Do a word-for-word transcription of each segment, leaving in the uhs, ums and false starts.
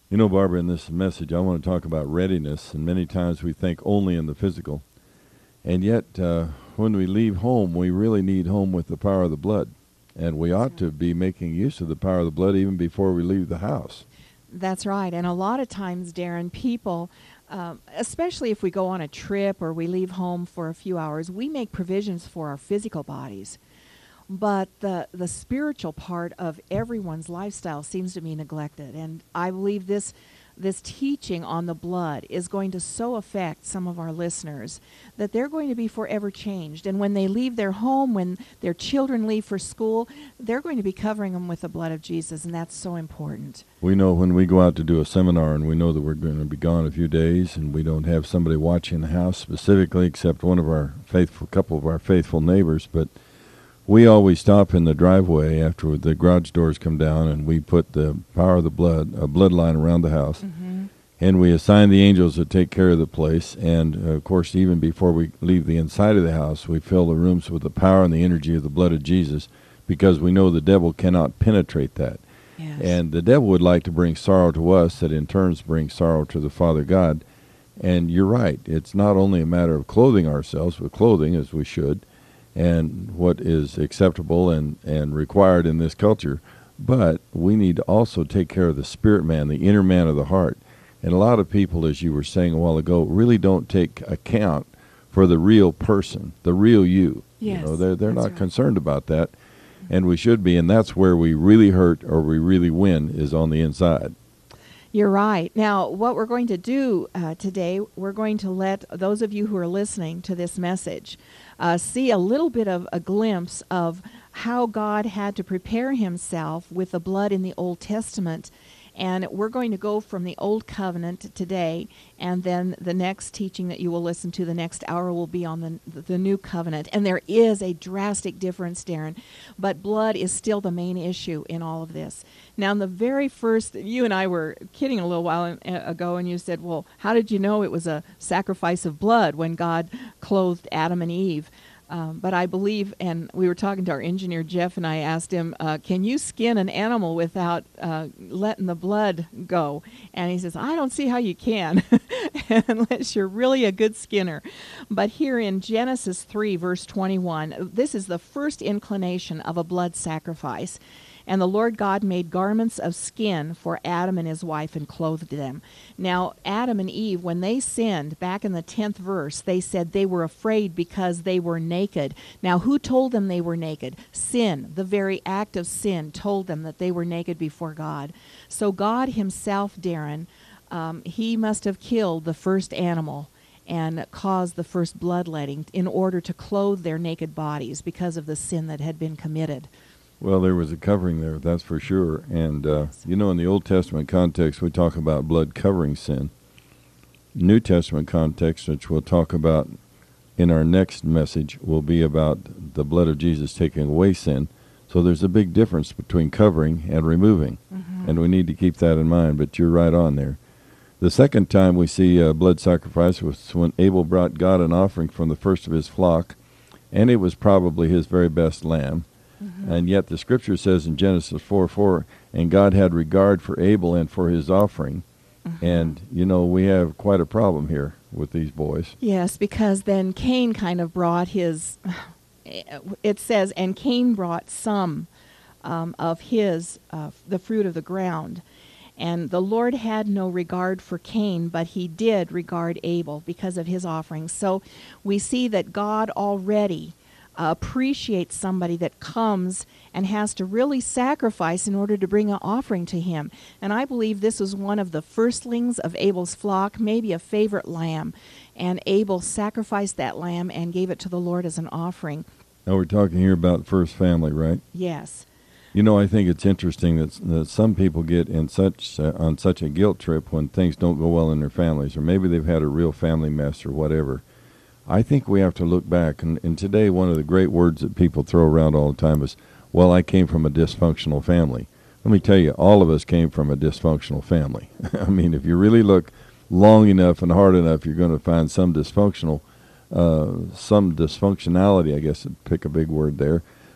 You know, Barbara, in this message, I want to talk about readiness, and many times we think only in the physical. And yet, uh, when we leave home, we really need home with the power of the blood. And we ought to be making use of the power of the blood even before we leave the house. That's right. And a lot of times, Darren, people, um, especially if we go on a trip or we leave home for a few hours, we make provisions for our physical bodies. But the, the spiritual part of everyone's lifestyle seems to be neglected. And I believe this this teaching on the blood is going to so affect some of our listeners that they're going to be forever changed. And when they leave their home, when their children leave for school, they're going to be covering them with the blood of Jesus, and that's so important. We know when we go out to do a seminar and we know that we're going to be gone a few days and we don't have somebody watching the house specifically except one of our faithful, couple of our faithful neighbors, but we always stop in the driveway after the garage doors come down, and we put the power of the blood, a bloodline around the house, Mm-hmm. and we assign the angels to take care of the place. And, uh, of course, even before we leave the inside of the house, we fill the rooms with the power and the energy of the blood of Jesus, because we know the devil cannot penetrate that. Yes. And the devil would like to bring sorrow to us that in turn brings sorrow to the Father God. And you're right. It's not only a matter of clothing ourselves with clothing, as we should, and what is acceptable and, and required in this culture, but we need to also take care of the spirit man, the inner man of the heart. And a lot of people, as you were saying a while ago, really don't take account for the real person, the real you. Yes, you know, they're they're that's not right. concerned about that, and we should be. And that's where we really hurt or we really win, is on the inside. You're right. Now, what we're going to do uh, today, we're going to let those of you who are listening to this message uh, see a little bit of a glimpse of how God had to prepare himself with the blood in the Old Testament. And we're going to go from the Old Covenant today, and then the next teaching that you will listen to the next hour will be on the, the New Covenant. And there is a drastic difference, Darren, but blood is still the main issue in all of this. Now, in the very first, you and I were kidding a little while ago, and you said, well, how did you know it was a sacrifice of blood when God clothed Adam and Eve? Um, but I believe, and we were talking to our engineer, Jeff, and I asked him, uh, can you skin an animal without uh, letting the blood go? And he says, I don't see how you can, unless you're really a good skinner. But here in Genesis three, verse twenty-one, this is the first inclination of a blood sacrifice. And the Lord God made garments of skin for Adam and his wife and clothed them. Now, Adam and Eve, when they sinned, back in the tenth verse, they said they were afraid because they were naked. Now, who told them they were naked? Sin, the very act of sin, told them that they were naked before God. So God himself, Darren, um, he must have killed the first animal and caused the first bloodletting in order to clothe their naked bodies because of the sin that had been committed. Well, there was a covering there, that's for sure. And, uh, you know, in the Old Testament context, we talk about blood covering sin. New Testament context, which we'll talk about in our next message, will be about the blood of Jesus taking away sin. So there's a big difference between covering and removing. Mm-hmm. And we need to keep that in mind, but you're right on there. The second time we see uh, blood sacrifice was when Abel brought God an offering from the first of his flock, and it was probably his very best lamb. Mm-hmm. And yet the scripture says in Genesis four four, and God had regard for Abel and for his offering. Mm-hmm. And, you know, we have quite a problem here with these boys. Yes, because then Cain kind of brought his, it says, and Cain brought some um, of his, uh, the fruit of the ground. And the Lord had no regard for Cain, but he did regard Abel because of his offerings. So we see that God already Uh, appreciate somebody that comes and has to really sacrifice in order to bring an offering to him. And I believe this was one of the firstlings of Abel's flock, maybe a favorite lamb. And Abel sacrificed that lamb and gave it to the Lord as an offering. Now we're talking here about first family, right? Yes. You know, I think it's interesting that, that some people get in such uh, on such a guilt trip when things don't go well in their families, or maybe they've had a real family mess or whatever. I think we have to look back, and, and today one of the great words that people throw around all the time is, well, I came from a dysfunctional family. Let me tell you, all of us came from a dysfunctional family. I mean, if you really look long enough and hard enough, you're going to find some dysfunctional, uh, some dysfunctionality, I guess, to pick a big word there.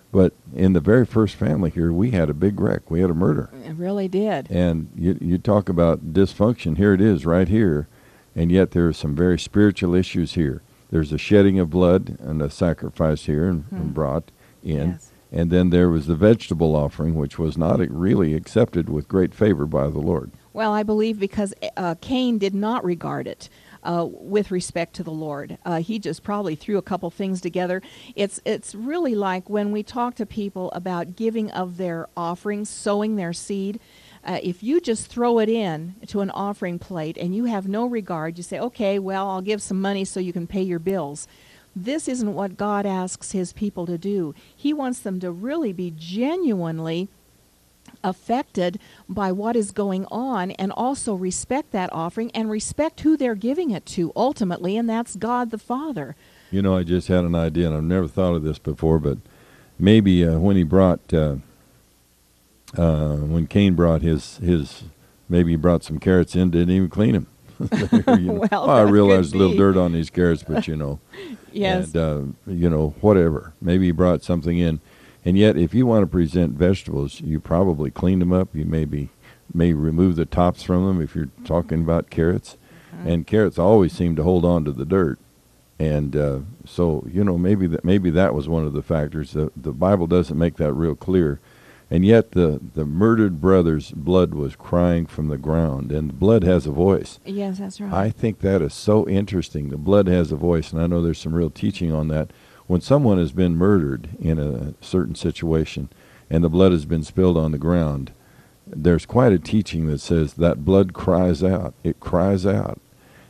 But in the very first family here, we had a big wreck. We had a murder. It really did. And you, you talk about dysfunction. Here it is right here. And yet there are some very spiritual issues here. There's a shedding of blood and a sacrifice here and, Hmm. and brought in. Yes. And then there was the vegetable offering, which was not really accepted with great favor by the Lord. Well, I believe because uh, Cain did not regard it uh, with respect to the Lord. Uh, he just probably threw a couple things together. It's it's really like when we talk to people about giving of their offerings, sowing their seed. Uh, if you just throw it in to an offering plate and you have no regard, you say, okay, well, I'll give some money so you can pay your bills. This isn't what God asks his people to do. He wants them to really be genuinely affected by what is going on and also respect that offering and respect who they're giving it to ultimately, and that's God the Father. You know, I just had an idea, and I've never thought of this before, but maybe uh, when he brought, uh, uh, when Cain brought his, his, maybe he brought some carrots in, didn't even clean them. You know, Well, I that realized could a little be. dirt on these carrots, but you know. Yes. And, uh, you know, whatever. Maybe he brought something in. And yet, if you want to present vegetables, you probably clean them up. You maybe may remove the tops from them if you're talking about carrots. Mm-hmm. And carrots always seem to hold on to the dirt. And uh, so, you know, maybe that maybe that was one of the factors. The, the Bible doesn't make that real clear. And yet the, the murdered brother's blood was crying from the ground. And blood has a voice. Yes, that's right. I think that is so interesting. The blood has a voice, and I know there's some real teaching on that. When someone has been murdered in a certain situation and the blood has been spilled on the ground, there's quite a teaching that says that blood cries out. It cries out.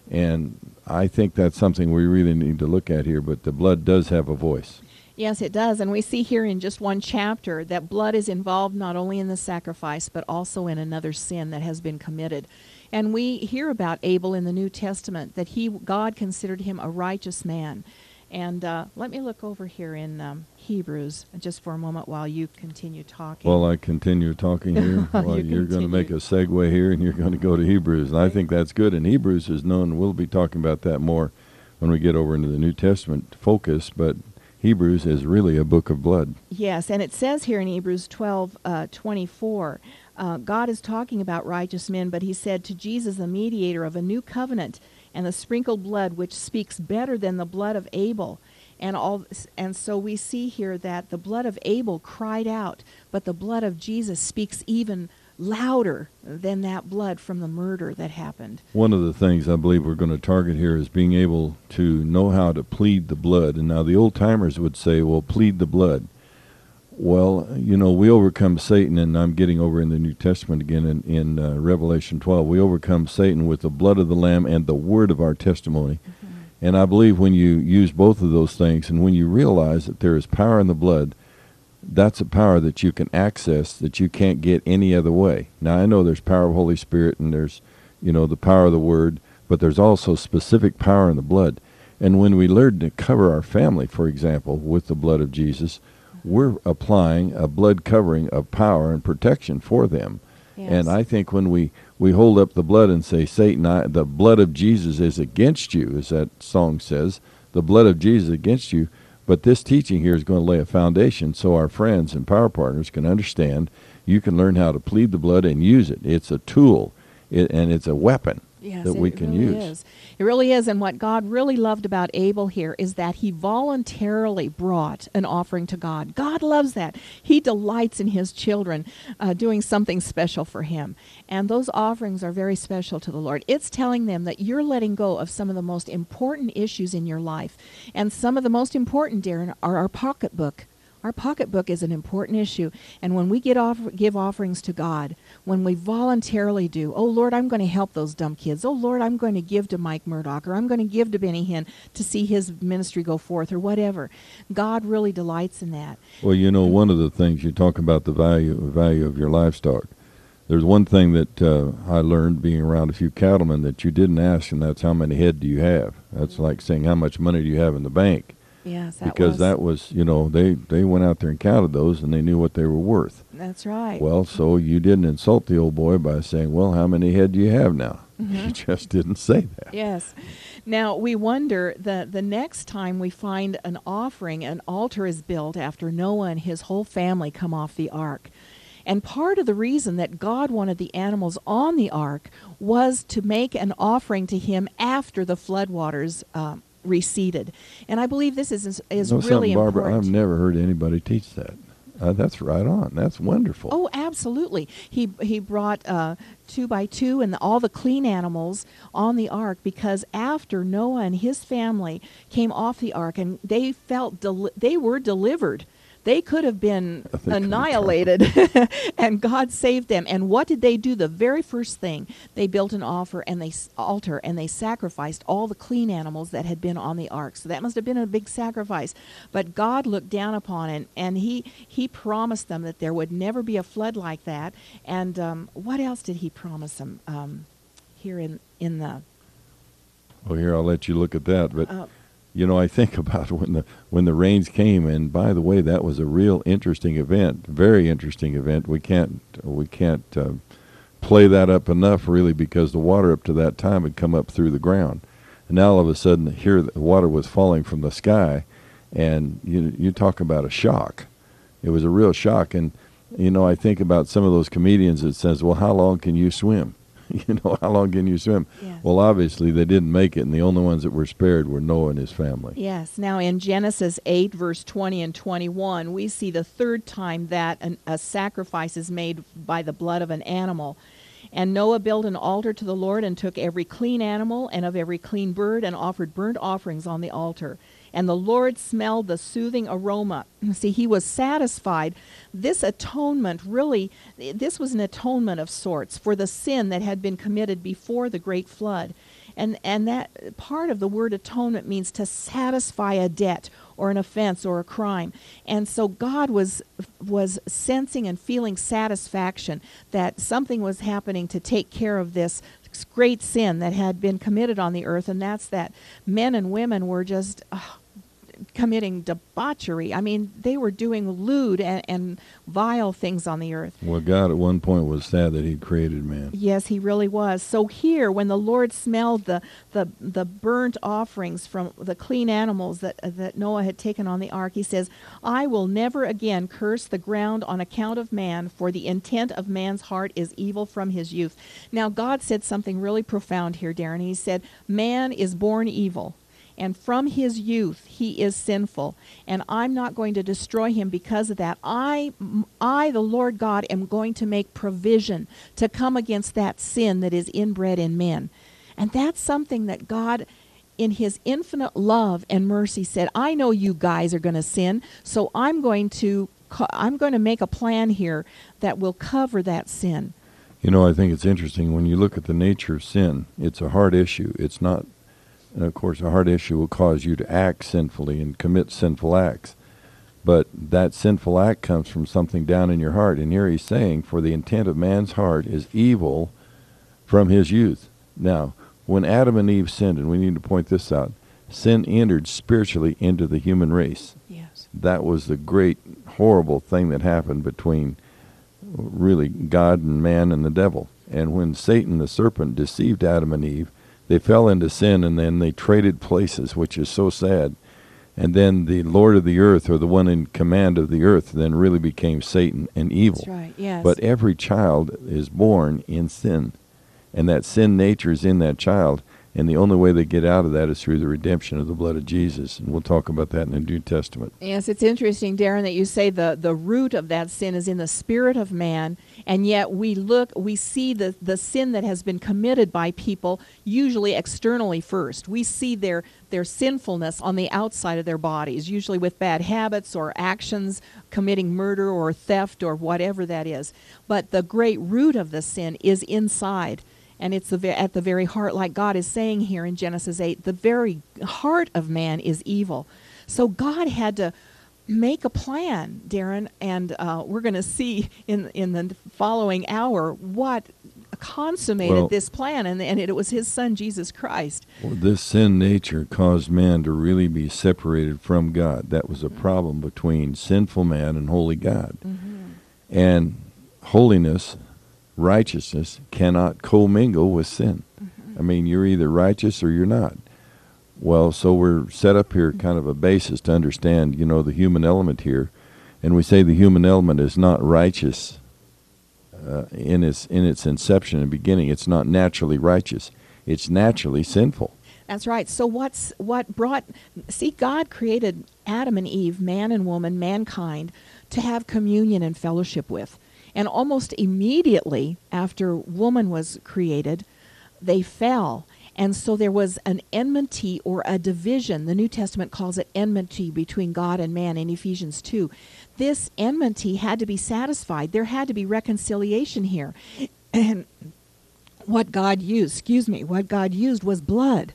And I think that's something we really need to look at here, but the blood does have a voice. Yes, it does. And we see here in just one chapter that blood is involved not only in the sacrifice, but also in another sin that has been committed. And we hear about Abel in the New Testament, that he, God considered him a righteous man. And uh, let me look over here in um, Hebrews just for a moment while you continue talking. While I continue talking here, While well, you you're going to make a continue. segue here, and you're going to go to Hebrews. And I think that's good. And Hebrews is known, we'll be talking about that more when we get over into the New Testament focus, but Hebrews is really a book of blood. Yes, and it says here in Hebrews twelve uh, twenty-four, uh, God is talking about righteous men, but he said to Jesus, the mediator of a new covenant, and the sprinkled blood, which speaks better than the blood of Abel. And all, and so we see here that the blood of Abel cried out, but the blood of Jesus speaks even louder than that blood from the murder that happened. One of the things I believe we're going to target here is being able to know how to plead the blood. And now the old timers would say, well, plead the blood. Well, you know, we overcome Satan, and I'm getting over in the New Testament again in, in uh, Revelation twelve. We overcome Satan with the blood of the Lamb and the word of our testimony. Mm-hmm. And I believe when you use both of those things, and when you realize that there is power in the blood, that's a power that you can access that you can't get any other way. Now, I know there's power of Holy Spirit, and there's, you know, the power of the Word, but there's also specific power in the blood. And when we learn to cover our family, for example, with the blood of Jesus, we're applying a blood covering of power and protection for them. Yes. And I think when we, we hold up the blood and say, Satan, I, the blood of Jesus is against you, as that song says, the blood of Jesus against you. But this teaching here is going to lay a foundation so our friends and power partners can understand. You can learn how to plead the blood and use it. It's a tool, it, and it's a weapon Yes, that we it can really use. is. It really is. And what God really loved about Abel here is that he voluntarily brought an offering to God. God loves that. He delights in his children uh, doing something special for him. And those offerings are very special to the Lord. It's telling them that you're letting go of some of the most important issues in your life. And some of the most important, Darren, are our pocketbook. Our pocketbook is an important issue. And when we get off, give offerings to God, when we voluntarily do, oh, Lord, I'm going to help those dumb kids. Oh, Lord, I'm going to give to Mike Murdoch, or I'm going to give to Benny Hinn to see his ministry go forth, or whatever. God really delights in that. Well, you know, one of the things you talk about the value value of your livestock. There's one thing that uh, I learned being around a few cattlemen that you didn't ask, and that's how many head do you have. That's mm-hmm. like saying how much money do you have in the bank. Yes, that because was, that was, you know, they, they went out there and counted those, and they knew what they were worth. That's right. Well, so you didn't insult the old boy by saying, well, how many head do you have now? He just didn't say that. Yes. Now we wonder the the next time we find an offering, an altar is built after Noah and his whole family come off the ark. And part of the reason that God wanted the animals on the ark was to make an offering to him after the floodwaters um, receded. And I believe this is is, is You know really something, Barbara? important. I've never heard anybody teach that. Uh, that's right on. That's wonderful. Oh, absolutely. He he brought uh, two by two and the, all the clean animals on the ark because after Noah and his family came off the ark and they felt deli- they were delivered. They could have been They could have annihilated, and God saved them. And what did they do? The very first thing, they built an offer and they s- altar, and they sacrificed all the clean animals that had been on the ark. So that must have been a big sacrifice. But God looked down upon it, and He He promised them that there would never be a flood like that. And um, what else did He promise them um, here in in the? Well, here, I'll let you look at that. But Uh, you know, I think about when the when the rains came, and by the way, that was a real interesting event, very interesting event. We can't we can't uh, play that up enough, really, because the water up to that time had come up through the ground, and now all of a sudden, here the water was falling from the sky, and you you talk about a shock. It was a real shock, and you know, I think about some of those comedians that says, "Well, how long can you swim?" You know, how long can you swim? Yes. Well, obviously they didn't make it, and the only ones that were spared were Noah and his family. Yes. Now in Genesis eight, verse twenty and twenty-one, we see the third time that an, a sacrifice is made by the blood of an animal. And Noah built an altar to the Lord and took every clean animal and of every clean bird and offered burnt offerings on the altar. And the Lord smelled the soothing aroma. See, he was satisfied. This atonement really, this was an atonement of sorts for the sin that had been committed before the great flood. And and that part of the word atonement means to satisfy a debt or an offense or a crime. And so God was was sensing and feeling satisfaction that something was happening to take care of this great sin that had been committed on the earth, and that's that men and women were just uh, committing debauchery. I mean, they were doing lewd and, and vile things on the earth. Well, God at one point was sad that he'd created man. Yes, he really was. So here, when the Lord smelled the the, the burnt offerings from the clean animals that that Noah had taken on the ark, he says, "I will never again curse the ground on account of man, for the intent of man's heart is evil from his youth." Now, God said something really profound here, Darren. He said, man is born evil. And from his youth, he is sinful. And I'm not going to destroy him because of that. I, I, the Lord God, am going to make provision to come against that sin that is inbred in men. And that's something that God, in his infinite love and mercy, said, I know you guys are going to sin, so I'm going to, I'm going to make a plan here that will cover that sin. You know, I think it's interesting when you look at the nature of sin. It's a hard issue. It's not... And of course, a hard issue will cause you to act sinfully and commit sinful acts. But that sinful act comes from something down in your heart. And here he's saying, for the intent of man's heart is evil from his youth. Now, when Adam and Eve sinned, and we need to point this out, sin entered spiritually into the human race. Yes. That was the great, horrible thing that happened between really God and man and the devil. And when Satan, the serpent, deceived Adam and Eve, they fell into sin, and then they traded places, which is so sad. And then the Lord of the earth, or the one in command of the earth, then really became Satan and evil. That's right, yes. But every child is born in sin, and that sin nature is in that child. And the only way they get out of that is through the redemption of the blood of Jesus. And we'll talk about that in the New Testament. Yes, it's interesting, Darren, that you say the, the root of that sin is in the spirit of man, and yet we look, we see the, the sin that has been committed by people usually externally first. We see their, their sinfulness on the outside of their bodies, usually with bad habits or actions, committing murder or theft or whatever that is. But the great root of the sin is inside. And it's the, at the very heart, like God is saying here in Genesis eight, the very heart of man is evil. So God had to make a plan, Darren, and uh, we're going to see in in the following hour what consummated well, this plan, and, and it, it was his son, Jesus Christ. Well, this sin nature caused man to really be separated from God. That was a mm-hmm. problem between sinful man and holy God. Mm-hmm. And holiness, righteousness cannot commingle with sin. Mm-hmm. I mean, you're either righteous or you're not. Well, so we're set up here kind of a basis to understand, you know, the human element here. And we say the human element is not righteous uh, in its in its inception and beginning. It's not naturally righteous. It's naturally sinful. That's right. So what's what brought, see, God created Adam and Eve, man and woman, mankind, to have communion and fellowship with. And almost immediately after woman was created, they fell. And so there was an enmity or a division. The New Testament calls it enmity between God and man in Ephesians two. This enmity had to be satisfied. There had to be reconciliation here. And what God used, excuse me, what God used was blood.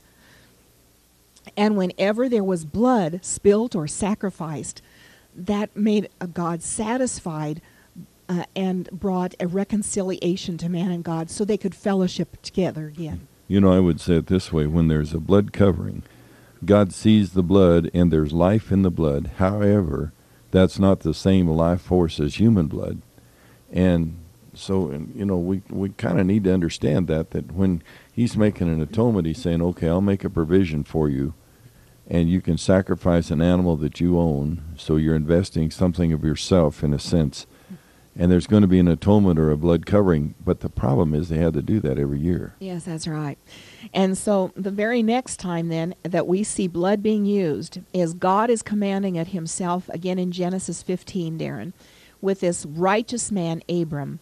And whenever there was blood spilt or sacrificed, that made God satisfied uh, and brought a reconciliation to man and God so they could fellowship together again. You know, I would say it this way. When there's a blood covering, God sees the blood and there's life in the blood. However, that's not the same life force as human blood. And so, and, you know, we, we kind of need to understand that, that when he's making an atonement, he's saying, okay, I'll make a provision for you, and you can sacrifice an animal that you own, so you're investing something of yourself in a sense. And there's going to be an atonement or a blood covering, but the problem is they had to do that every year. Yes, that's right. And so the very next time then that we see blood being used is God is commanding it himself, again in Genesis fifteen, Darren, with this righteous man, Abram,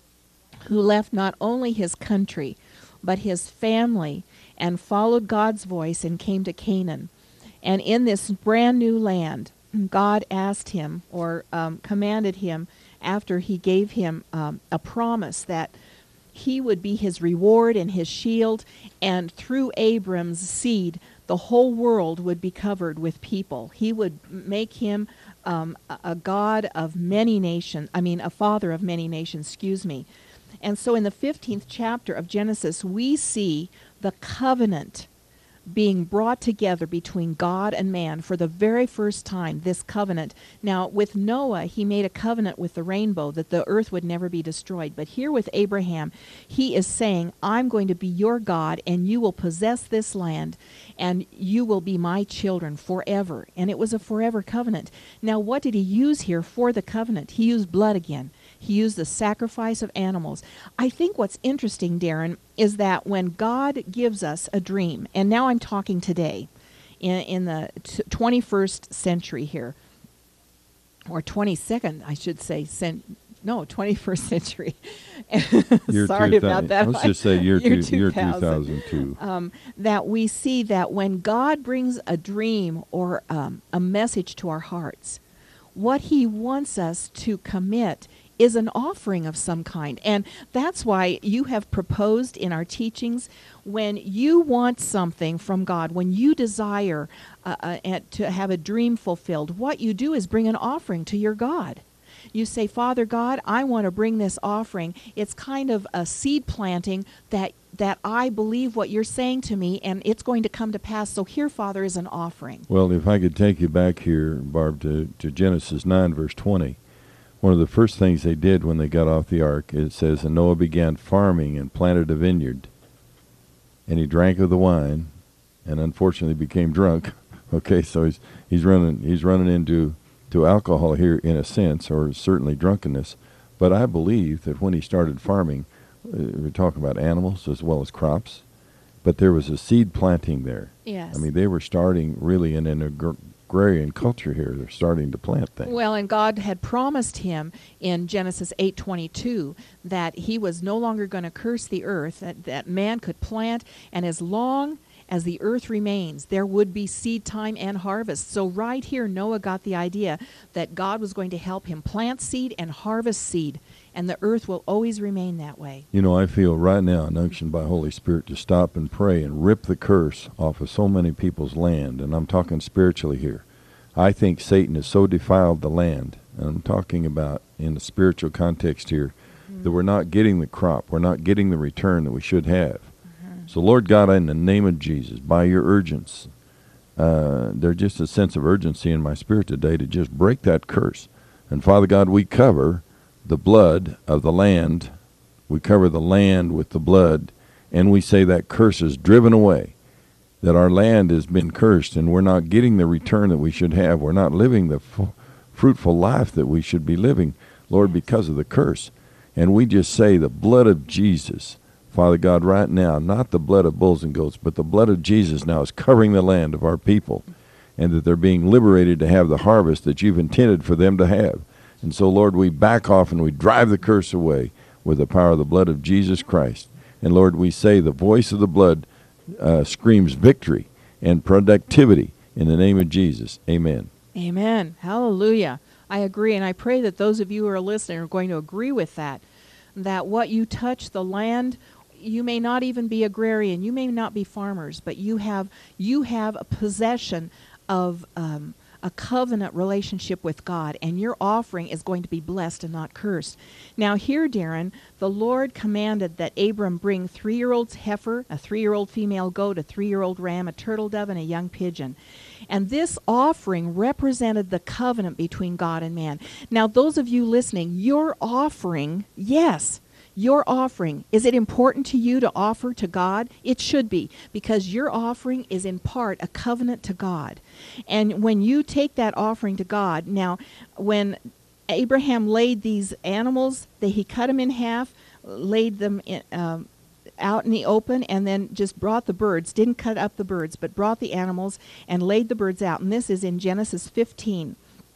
who left not only his country, but his family, and followed God's voice and came to Canaan. And in this brand new land, God asked him, or um, commanded him, after he gave him um, a promise that he would be his reward and his shield, and through Abram's seed, the whole world would be covered with people. He would make him um, a, a God of many nations, I mean, a father of many nations, excuse me. And so in the fifteenth chapter of Genesis, we see the covenant being brought together between God and man for the very first time, this covenant. Now, with Noah, he made a covenant with the rainbow that the earth would never be destroyed. But here with Abraham, he is saying, I'm going to be your God, and you will possess this land, and you will be my children forever. And it was a forever covenant. Now, what did he use here for the covenant? He used blood again. He used the sacrifice of animals. I think what's interesting, Darren, is that when God gives us a dream, and now I'm talking today, in, in the t- twenty-first century here, or twenty-second, I should say, cent- no, twenty-first century. Year Sorry about that. Let's just say year, year, two, year two thousand two. Um, that we see that when God brings a dream or um, a message to our hearts, what he wants us to commit is an offering of some kind. And that's why you have proposed in our teachings, when you want something from God, when you desire uh, uh, to have a dream fulfilled, what you do is bring an offering to your God. You say, Father God, I want to bring this offering. It's kind of a seed planting that that I believe what you're saying to me, and it's going to come to pass. So here, Father, is an offering. Well, if I could take you back here, Barb, to, to Genesis nine, verse twenty. One of the first things they did when they got off the ark, it says, and Noah began farming and planted a vineyard. And he drank of the wine, and unfortunately became drunk. Okay, so he's he's running he's running into to alcohol here in a sense, or certainly drunkenness. But I believe that when he started farming, uh, we're talking about animals as well as crops, but there was a seed planting there. Yes. I mean, they were starting really in an agr- agrarian culture here. They're starting to plant things. Well, and God had promised him in Genesis eight twenty-two that he was no longer going to curse the earth, that, that man could plant, and as long as the earth remains, there would be seed time and harvest. So right here, Noah got the idea that God was going to help him plant seed and harvest seed, and the earth will always remain that way. You know, I feel right now an unction by Holy Spirit to stop and pray and rip the curse off of so many people's land, and I'm talking spiritually here. I think Satan has so defiled the land, and I'm talking about in the spiritual context here, mm-hmm. that we're not getting the crop, we're not getting the return that we should have. Mm-hmm. So Lord God, in the name of Jesus, by your urgency, uh, there's just a sense of urgency in my spirit today to just break that curse. And Father God, we cover the blood of the land. We cover the land with the blood, and we say that curse is driven away, that our land has been cursed and we're not getting the return that we should have. We're not living the f- fruitful life that we should be living, Lord, because of the curse. And we just say the blood of Jesus, Father God, right now, not the blood of bulls and goats, but the blood of Jesus now is covering the land of our people, and that they're being liberated to have the harvest that you've intended for them to have. And so, Lord, we back off and we drive the curse away with the power of the blood of Jesus Christ. And, Lord, we say the voice of the blood uh, screams victory and productivity in the name of Jesus. Amen. Amen. Hallelujah. I agree, and I pray that those of you who are listening are going to agree with that, that what you touch, the land, you may not even be agrarian, you may not be farmers, but you have you have a possession of um, a covenant relationship with God, and your offering is going to be blessed and not cursed. Now here, Darren, the Lord commanded that Abram bring three-year-old heifer, a three-year-old female goat, a three-year-old ram, a turtle dove, and a young pigeon. And this offering represented the covenant between God and man. Now, those of you listening, your offering, yes, your offering, is it important to you to offer to God? It should be, because your offering is in part a covenant to God. And when you take that offering to God, now, when Abraham laid these animals, that he cut them in half, laid them in, um, out in the open, and then just brought the birds, didn't cut up the birds, but brought the animals and laid the birds out. And this is in Genesis fifteen.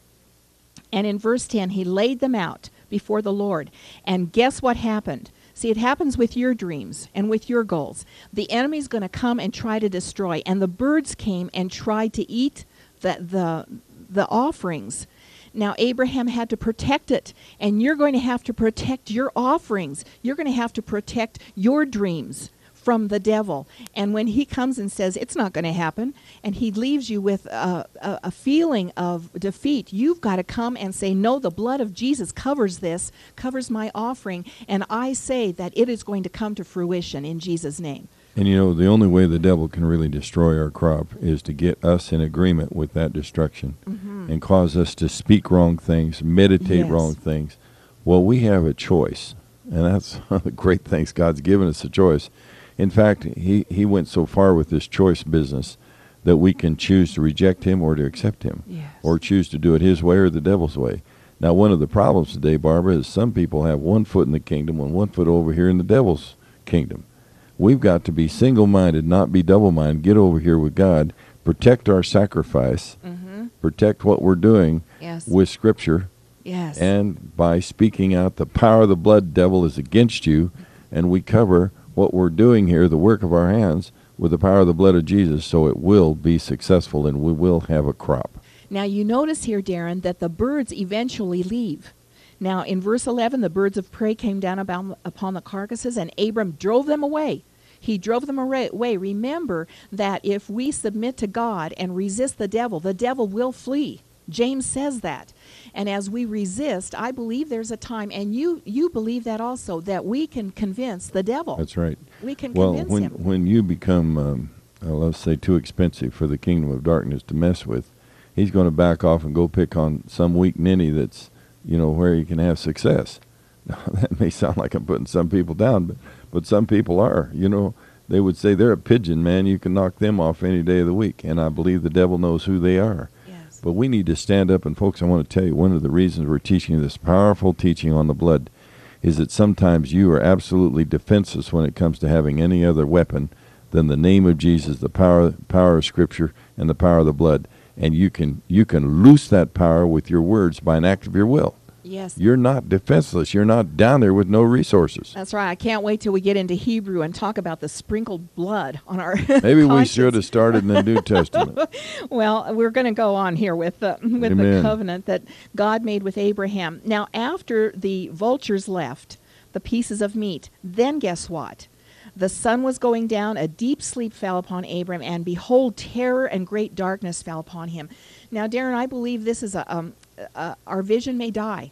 And in verse ten, he laid them out before the Lord. And guess what happened? See, it happens with your dreams and with your goals. The enemy's going to come and try to destroy. And the birds came and tried to eat the the, the offerings. Now, Abraham had to protect it, and you're going to have to protect your offerings. You're going to have to protect your dreams from the devil. And when he comes and says, it's not going to happen, and he leaves you with a, a, a feeling of defeat, you've got to come and say, no, the blood of Jesus covers this, covers my offering, and I say that it is going to come to fruition in Jesus' name. And you know, the only way the devil can really destroy our crop is to get us in agreement with that destruction, mm-hmm. and cause us to speak wrong things, meditate Yes. wrong things. Well, we have a choice, and that's one of the great things. God's given us a choice. In fact, he, he went so far with this choice business that we can choose to reject him or to accept him, Yes. or choose to do it his way or the devil's way. Now, one of the problems today, Barbara, is some people have one foot in the kingdom and one foot over here in the devil's kingdom. We've got to be single-minded, not be double-minded, get over here with God, protect our sacrifice, mm-hmm. protect what we're doing Yes. with Scripture, Yes. and by speaking out, the power of the blood, devil, is against you, and we cover what we're doing here, the work of our hands, with the power of the blood of Jesus, so it will be successful and we will have a crop. Now, you notice here, Darren, that the birds eventually leave. Now, in verse eleven, the birds of prey came down about, upon the carcasses, and Abram drove them away. He drove them away. Remember that if we submit to God and resist the devil, the devil will flee. James says that. And as we resist, I believe there's a time, and you you believe that also, that we can convince the devil. That's right. We can Well, convince when him. when you become, um, uh, let's say, too expensive for the kingdom of darkness to mess with, he's going to back off and go pick on some weak ninny that's, you know, where he can have success. Now, that may sound like I'm putting some people down, but, but some people are. You know, they would say they're a pigeon, man. You can knock them off any day of the week. And I believe the devil knows who they are. Yes. But we need to stand up. And, folks, I want to tell you, one of the reasons we're teaching this powerful teaching on the blood is that sometimes you are absolutely defenseless when it comes to having any other weapon than the name of Jesus, the power power of Scripture, and the power of the blood. And you can you can loose that power with your words by an act of your will. Yes. You're not defenseless. You're not down there with no resources. That's right. I can't wait till we get into Hebrew and talk about the sprinkled blood on our Maybe we conscience. should have started in the New Testament. Well, we're going to go on here with the, with Amen. the covenant that God made with Abraham. Now, after the vultures left, the pieces of meat, then guess what? The sun was going down, a deep sleep fell upon Abram, and behold, terror and great darkness fell upon him. Now, Darren, I believe this is a, um, uh, our vision may die.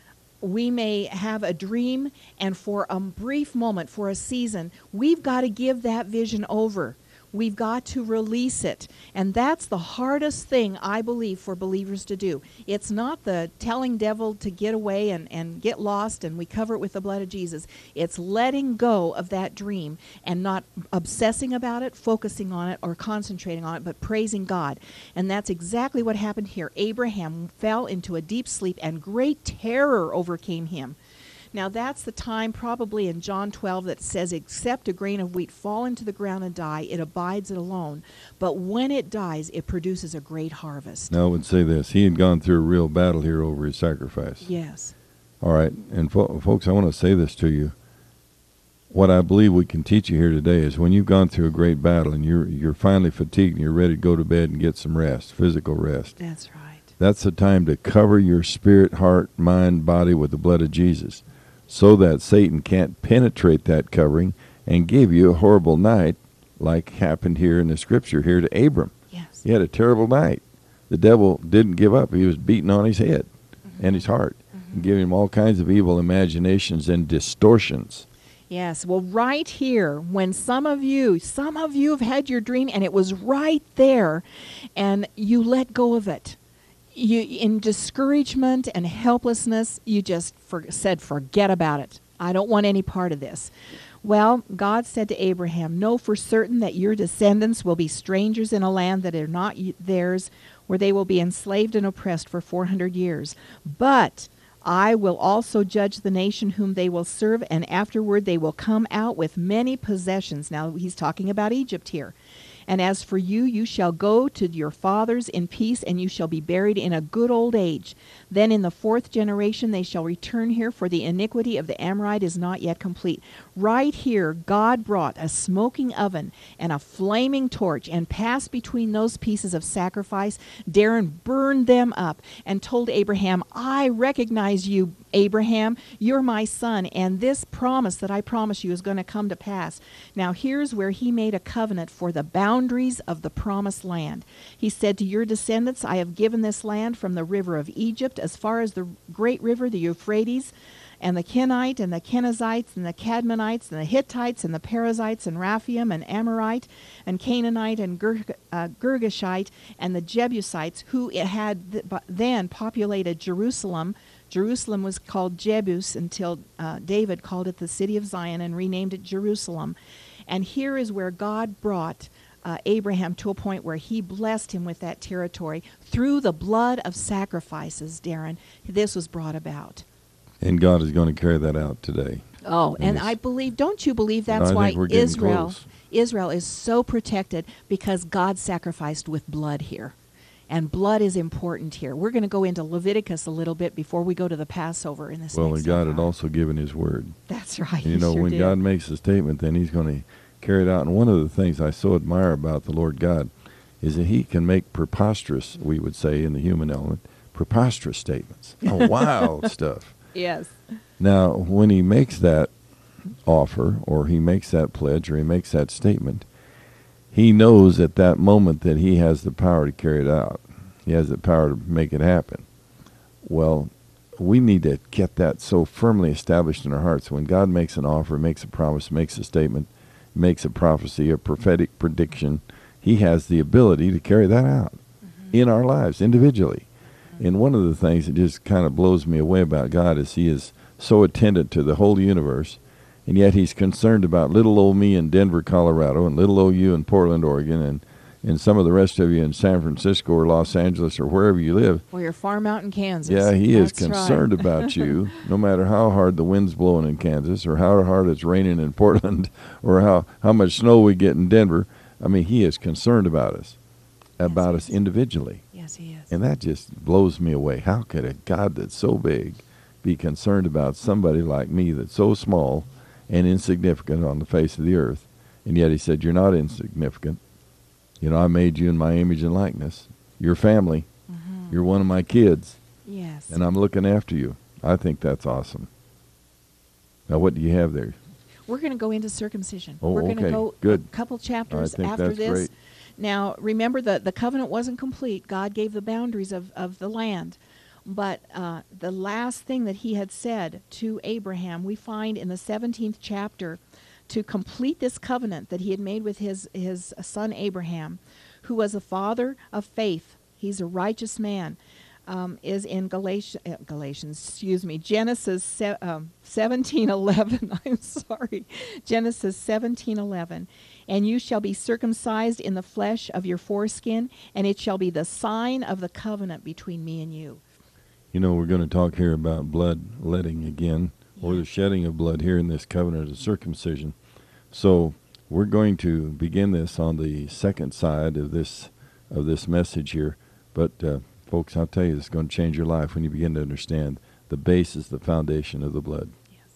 We may have a dream, and for a brief moment, for a season, we've got to give that vision over. We've got to release it. And that's the hardest thing, I believe, for believers to do. It's not the telling devil to get away and, and get lost and we cover it with the blood of Jesus. It's letting go of that dream and not obsessing about it, focusing on it, or concentrating on it, but praising God. And that's exactly what happened here. Abraham fell into a deep sleep and great terror overcame him. Now that's the time probably in John twelve that says, except a grain of wheat fall into the ground and die, it abides it alone. But when it dies, it produces a great harvest. Now I would say this. He had gone through a real battle here over his sacrifice. Yes. All right. And fo- folks, I want to say this to you. What I believe we can teach you here today is when you've gone through a great battle and you're you're finally fatigued and you're ready to go to bed and get some rest, physical rest. That's right. That's the time to cover your spirit, heart, mind, body with the blood of Jesus, so that Satan can't penetrate that covering and give you a horrible night like happened here in the scripture here to Abram. Yes. He had a terrible night. The devil didn't give up. He was beating on his head mm-hmm. and his heart mm-hmm. and giving him all kinds of evil imaginations and distortions. Yes. Well, right here, when some of you, some of you have had your dream and it was right there and you let go of it. You, in discouragement and helplessness, you just for, said, forget about it. I don't want any part of this. Well, God said to Abraham, know for certain that your descendants will be strangers in a land that are not theirs, where they will be enslaved and oppressed for four hundred years. But I will also judge the nation whom they will serve, and afterward they will come out with many possessions. Now, he's talking about Egypt here. And as for you, you shall go to your fathers in peace, and you shall be buried in a good old age. Then in the fourth generation they shall return here, for the iniquity of the Amorite is not yet complete. Right here, God brought a smoking oven and a flaming torch and passed between those pieces of sacrifice. Darren burned them up and told Abraham, I recognize you, Abraham. You're my son, and this promise that I promise you is going to come to pass. Now here's where he made a covenant for the boundaries of the promised land. He said to your descendants, I have given this land from the river of Egypt as far as the great river, the Euphrates, and the Kenite, and the Kenizzites, and the Cadmonites, and the Hittites, and the Perizzites, and Raphaim, and Amorite, and Canaanite, and Ger- uh, Girgashite, and the Jebusites, who it had th- then populated Jerusalem. Jerusalem was called Jebus until uh, David called it the city of Zion and renamed it Jerusalem. And here is where God brought uh, Abraham to a point where he blessed him with that territory. Through the blood of sacrifices, Darren, this was brought about. And God is going to carry that out today. Oh, and, and I believe, don't you believe that's I why think we're getting Israel, close. Israel is so protected, because God sacrificed with blood here. And blood is important here. We're going to go into Leviticus a little bit before we go to the Passover in this Well, next and God seminar. had also given his word. That's right. You he know, sure when did. God makes a statement, then he's going to carry it out. And one of the things I so admire about the Lord God is that he can make preposterous, we would say in the human element, preposterous statements. Oh, wild stuff. Yes. Now, when he makes that offer, or he makes that pledge, or he makes that statement, he knows at that moment that he has the power to carry it out. He has the power to make it happen. Well, we need to get that so firmly established in our hearts. When God makes an offer, makes a promise, makes a statement, makes a prophecy, a prophetic prediction, he has the ability to carry that out mm-hmm. in our lives individually. Mm-hmm. And one of the things that just kind of blows me away about God is he is so attendant to the whole universe, and yet he's concerned about little old me in Denver, Colorado, and little old you in Portland, Oregon, and and some of the rest of you in San Francisco or Los Angeles or wherever you live. Or your farm out in Kansas. Yeah, he is That's concerned right. about you, no matter how hard the wind's blowing in Kansas or how hard it's raining in Portland or how, how much snow we get in Denver. I mean, he is concerned about us, about yes, us individually. Yes, he is. And that just blows me away. How could a God that's so big be concerned about somebody like me that's so small and insignificant on the face of the earth? And yet he said, you're not insignificant. You know, I made you in my image and likeness. You're family. Mm-hmm. You're one of my kids. Yes. And I'm looking after you. I think that's awesome. Now, what do you have there? We're going to go into circumcision. Oh, We're going to okay. go Good. a couple chapters I think after that's this. great. Now, remember, the, the covenant wasn't complete. God gave the boundaries of, of the land. But uh, the last thing that he had said to Abraham, we find in the seventeenth chapter, to complete this covenant that he had made with his, his son Abraham, who was a father of faith. He's a righteous man. Um, is in Galatians, uh, Galatians, excuse me, Genesis se- um, seventeen eleven. I'm sorry, Genesis seventeen eleven. And you shall be circumcised in the flesh of your foreskin, and it shall be the sign of the covenant between me and you. You know, we're going to talk here about bloodletting again, Yeah. or the shedding of blood here in this covenant of circumcision. So we're going to begin this on the second side of this of this message here, but. Uh, Folks, I'll tell you, it's going to change your life when you begin to understand the basis, the foundation of the blood. Yes.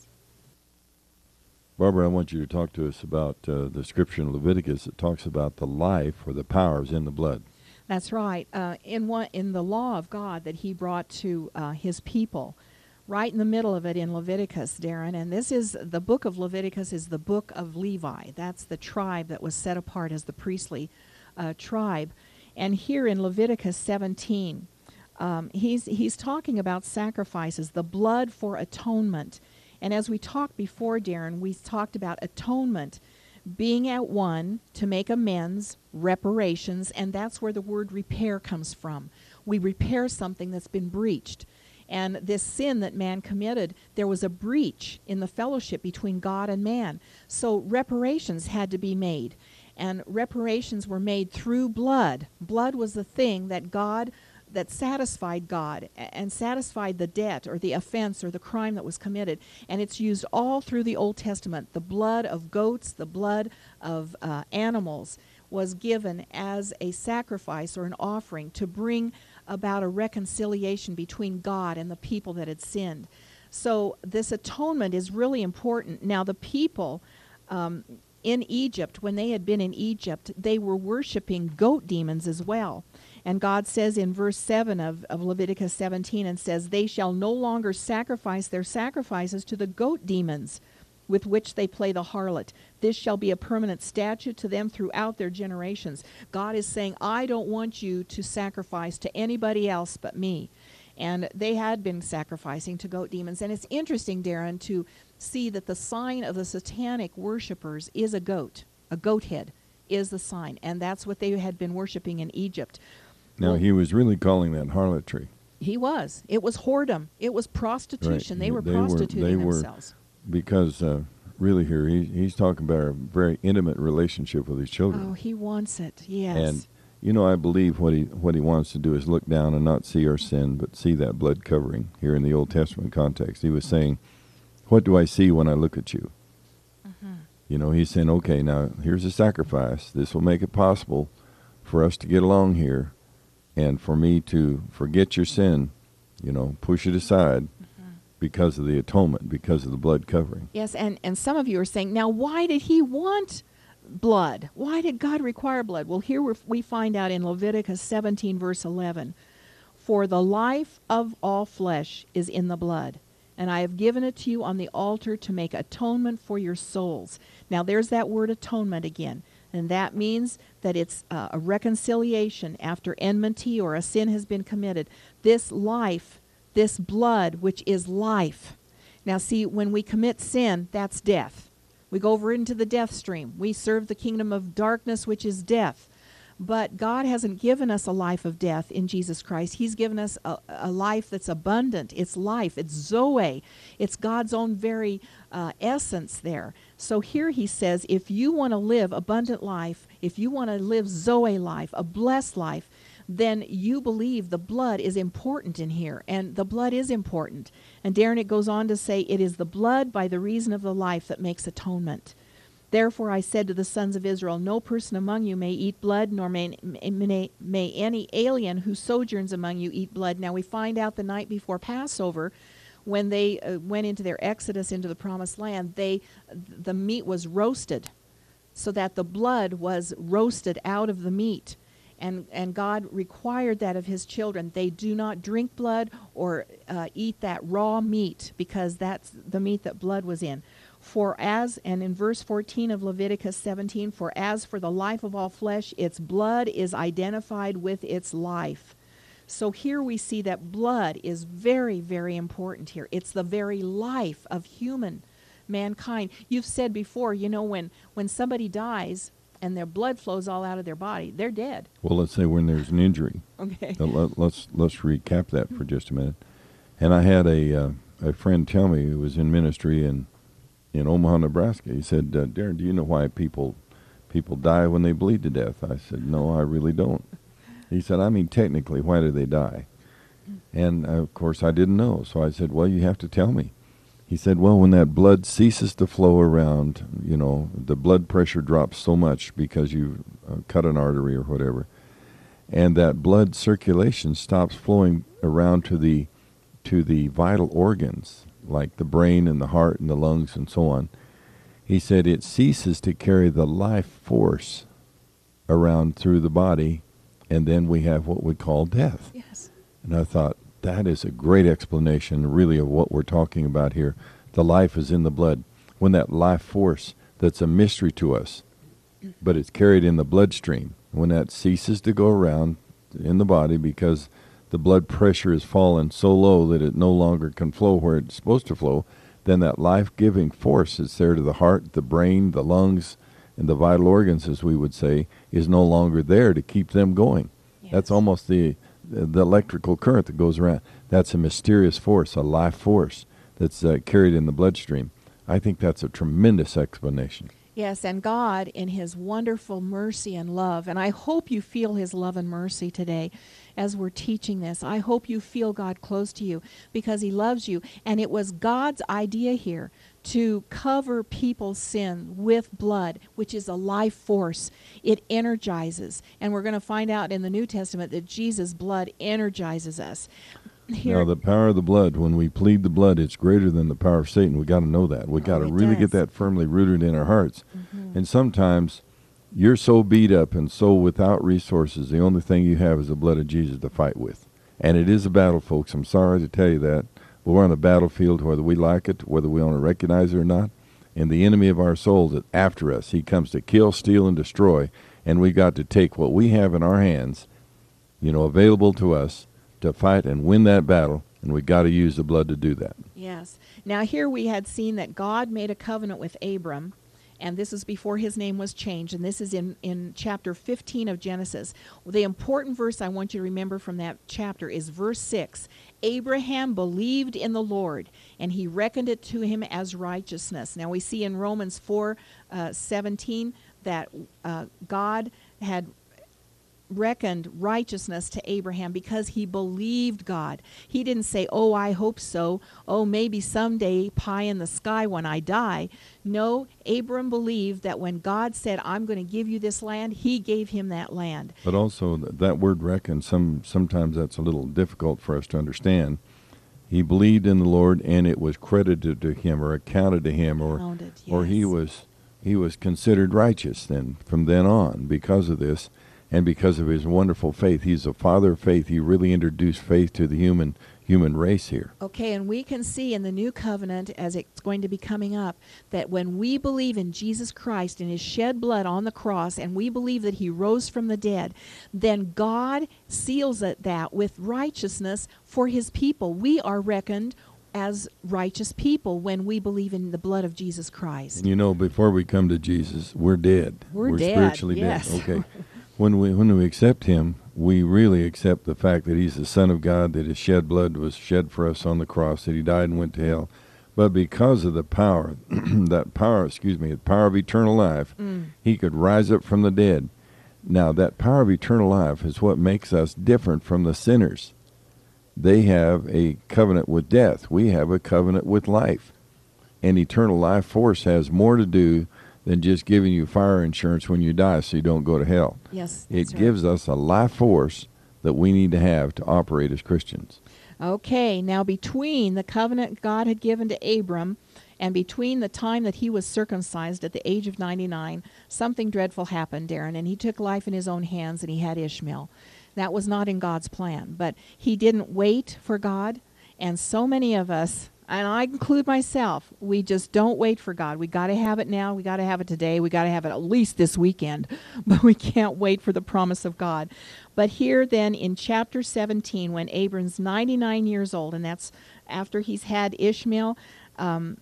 Barbara, I want you to talk to us about uh, the scripture in Leviticus that talks about the life or the powers in the blood. That's right. Uh, in one, in the law of God that he brought to uh, his people, right in the middle of it in Leviticus, Darren, and this is, the book of Leviticus is the book of Levi. That's the tribe that was set apart as the priestly uh, tribe. And here in Leviticus seventeen, um, he's he's talking about sacrifices, the blood for atonement. And as we talked before, Darren, we talked about atonement being at one to make amends, reparations, and that's where the word repair comes from. We repair something that's been breached. And this sin that man committed, there was a breach in the fellowship between God and man. So reparations had to be made. And reparations were made through blood. Blood was the thing that God, that satisfied God and satisfied the debt or the offense or the crime that was committed. And it's used all through the Old Testament. The blood of goats, the blood of uh, animals was given as a sacrifice or an offering to bring about a reconciliation between God and the people that had sinned. So this atonement is really important. Now the people... Um, In Egypt, when they had been in Egypt, they were worshiping goat demons as well. And God says in verse seven of, of Leviticus seventeen, and says, they shall no longer sacrifice their sacrifices to the goat demons with which they play the harlot. This shall be a permanent statute to them throughout their generations. God is saying, I don't want you to sacrifice to anybody else but me. And they had been sacrificing to goat demons. And it's interesting, Darren, to see that the sign of the satanic worshipers is a goat. A goat head is the sign. And that's what they had been worshiping in Egypt. Now, Well, he was really calling that harlotry. He was. It was whoredom. It was prostitution. Right. They were They were- prostituting they were- themselves. Because uh, really here, he, he's talking about a very intimate relationship with his children. Oh, he wants it. Yes. And, you know, I believe what he what he wants to do is look down and not see our sin, but see that blood covering here in the Old Testament context. He was saying, what do I see when I look at you? Mhm. You know, he's saying, okay, now here's a sacrifice. This will make it possible for us to get along here and for me to forget your sin, you know, push it aside Mhm. because of the atonement, because of the blood covering. Yes, and, and some of you are saying, now why did he want blood? Why did God require blood? Well, here we're, we find out in Leviticus seventeen, verse eleven, for the life of all flesh is in the blood, and I have given it to you on the altar to make atonement for your souls. Now there's that word atonement again, and that means that it's uh, a reconciliation after enmity or a sin has been committed. This life, this blood, which is life. Now see, when we commit sin, that's death. We go over into the death stream. We serve the kingdom of darkness, which is death. But God hasn't given us a life of death in Jesus Christ. He's given us a, a life that's abundant. It's life. It's Zoe. It's God's own very uh, essence there. So here he says, if you want to live abundant life, if you want to live Zoe life, a blessed life, then you believe the blood is important in here. And the blood is important. And Darren, it goes on to say, it is the blood by the reason of the life that makes atonement. Therefore I said to the sons of Israel, no person among you may eat blood, nor may, may, may any alien who sojourns among you eat blood. Now we find out the night before Passover, when they uh, went into their exodus into the promised land, they the meat was roasted, so that the blood was roasted out of the meat. And, and God required that of his children. They do not drink blood or uh, eat that raw meat, because that's the meat that blood was in. For as, and in verse fourteen of Leviticus seventeen, for as for the life of all flesh, its blood is identified with its life. So here we see that blood is very, very important here. It's the very life of human mankind. You've said before, you know, when, when somebody dies and their blood flows all out of their body, they're dead. Well, let's say when there's an injury. Okay. Uh, let, let's let's recap that for just a minute. And I had a uh, a friend tell me who was in ministry in in Omaha, Nebraska. He said, uh, "Darren, do you know why people people die when they bleed to death?" I said, "No, I really don't." He said, "I mean, technically, why do they die?" And uh, of course, I didn't know. So I said, "Well, you have to tell me." He said, "Well, when that blood ceases to flow around, you know, the blood pressure drops so much because you uh, cut an artery or whatever, and that blood circulation stops flowing around to the to the vital organs, like the brain and the heart and the lungs and so on." He said it ceases to carry the life force around through the body, and then we have what we call death. Yes. And I thought, that is a great explanation, really, of what we're talking about here. The life is in the blood. When that life force that's a mystery to us, but it's carried in the bloodstream, when that ceases to go around in the body because the blood pressure has fallen so low that it no longer can flow where it's supposed to flow, then that life-giving force that's there to the heart, the brain, the lungs, and the vital organs, as we would say, is no longer there to keep them going. Yes. That's almost the the electrical current that goes around. That's a mysterious force, a life force that's uh, carried in the bloodstream. I think that's a tremendous explanation. Yes, and God, in his wonderful mercy and love, and I hope you feel his love and mercy today as we're teaching this. I hope you feel God close to you because he loves you. And it was God's idea here to cover people's sin with blood, which is a life force. It energizes. And we're going to find out in the New Testament that Jesus' blood energizes us. Here, now, the power of the blood, when we plead the blood, it's greater than the power of Satan. We got to know that. We got to it really does. get that firmly rooted in our hearts. Mm-hmm. And sometimes you're so beat up and so without resources, the only thing you have is the blood of Jesus to fight with. And it is a battle, folks. I'm sorry to tell you that. But we're on a battlefield, whether we like it, whether we want to recognize it or not. And the enemy of our souls is after us. He comes to kill, steal, and destroy. And we got to take what we have in our hands, you know, available to us, to fight and win that battle, and we got to use the blood to do that. Yes. Now here we had seen that God made a covenant with Abram, and this is before his name was changed, and this is in, in chapter fifteen of Genesis. The important verse I want you to remember from that chapter is verse six. Abraham believed in the Lord, and he reckoned it to him as righteousness. Now we see in Romans four seventeen that uh, God had reckoned righteousness to Abraham because he believed God. He didn't say, oh, I hope so. Oh, maybe someday pie in the sky when I die. No, Abram believed that when God said, I'm going to give you this land, he gave him that land. But also th- that word reckon, some sometimes that's a little difficult for us to understand. He believed in the Lord, and it was credited to him or accounted to him, or Counted, or he yes. was he was considered righteous then from then on because of this. And because of his wonderful faith. He's a father of faith. He really introduced faith to the human human race here. Okay, and we can see in the new covenant, as it's going to be coming up, that when we believe in Jesus Christ and his shed blood on the cross, and we believe that he rose from the dead, then God seals it, that with righteousness for his people. We are reckoned as righteous people when we believe in the blood of Jesus Christ. And you know, before we come to Jesus, we're dead. We're dead, spiritually yes. dead. Okay. When we when we accept him, we really accept the fact that he's the Son of God, that his shed blood was shed for us on the cross, that he died and went to hell. But because of the power, that power, excuse me, the power of eternal life, Mm. he could rise up from the dead. Now, that power of eternal life is what makes us different from the sinners. They have a covenant with death. We have a covenant with life. And eternal life force has more to do than just giving you fire insurance when you die so you don't go to hell. Yes, It that's right. gives us a life force that we need to have to operate as Christians. Okay, now between the covenant God had given to Abram and between the time that he was circumcised at the age of ninety-nine, something dreadful happened, Darren, and he took life in his own hands and he had Ishmael. That was not in God's plan, but he didn't wait for God, and so many of us, and I include myself, we just don't wait for God. We got to have it now. We got to have it today. We got to have it at least this weekend. But we can't wait for the promise of God. But here then in chapter seventeen, when Abram's ninety-nine years old, and that's after he's had Ishmael, um,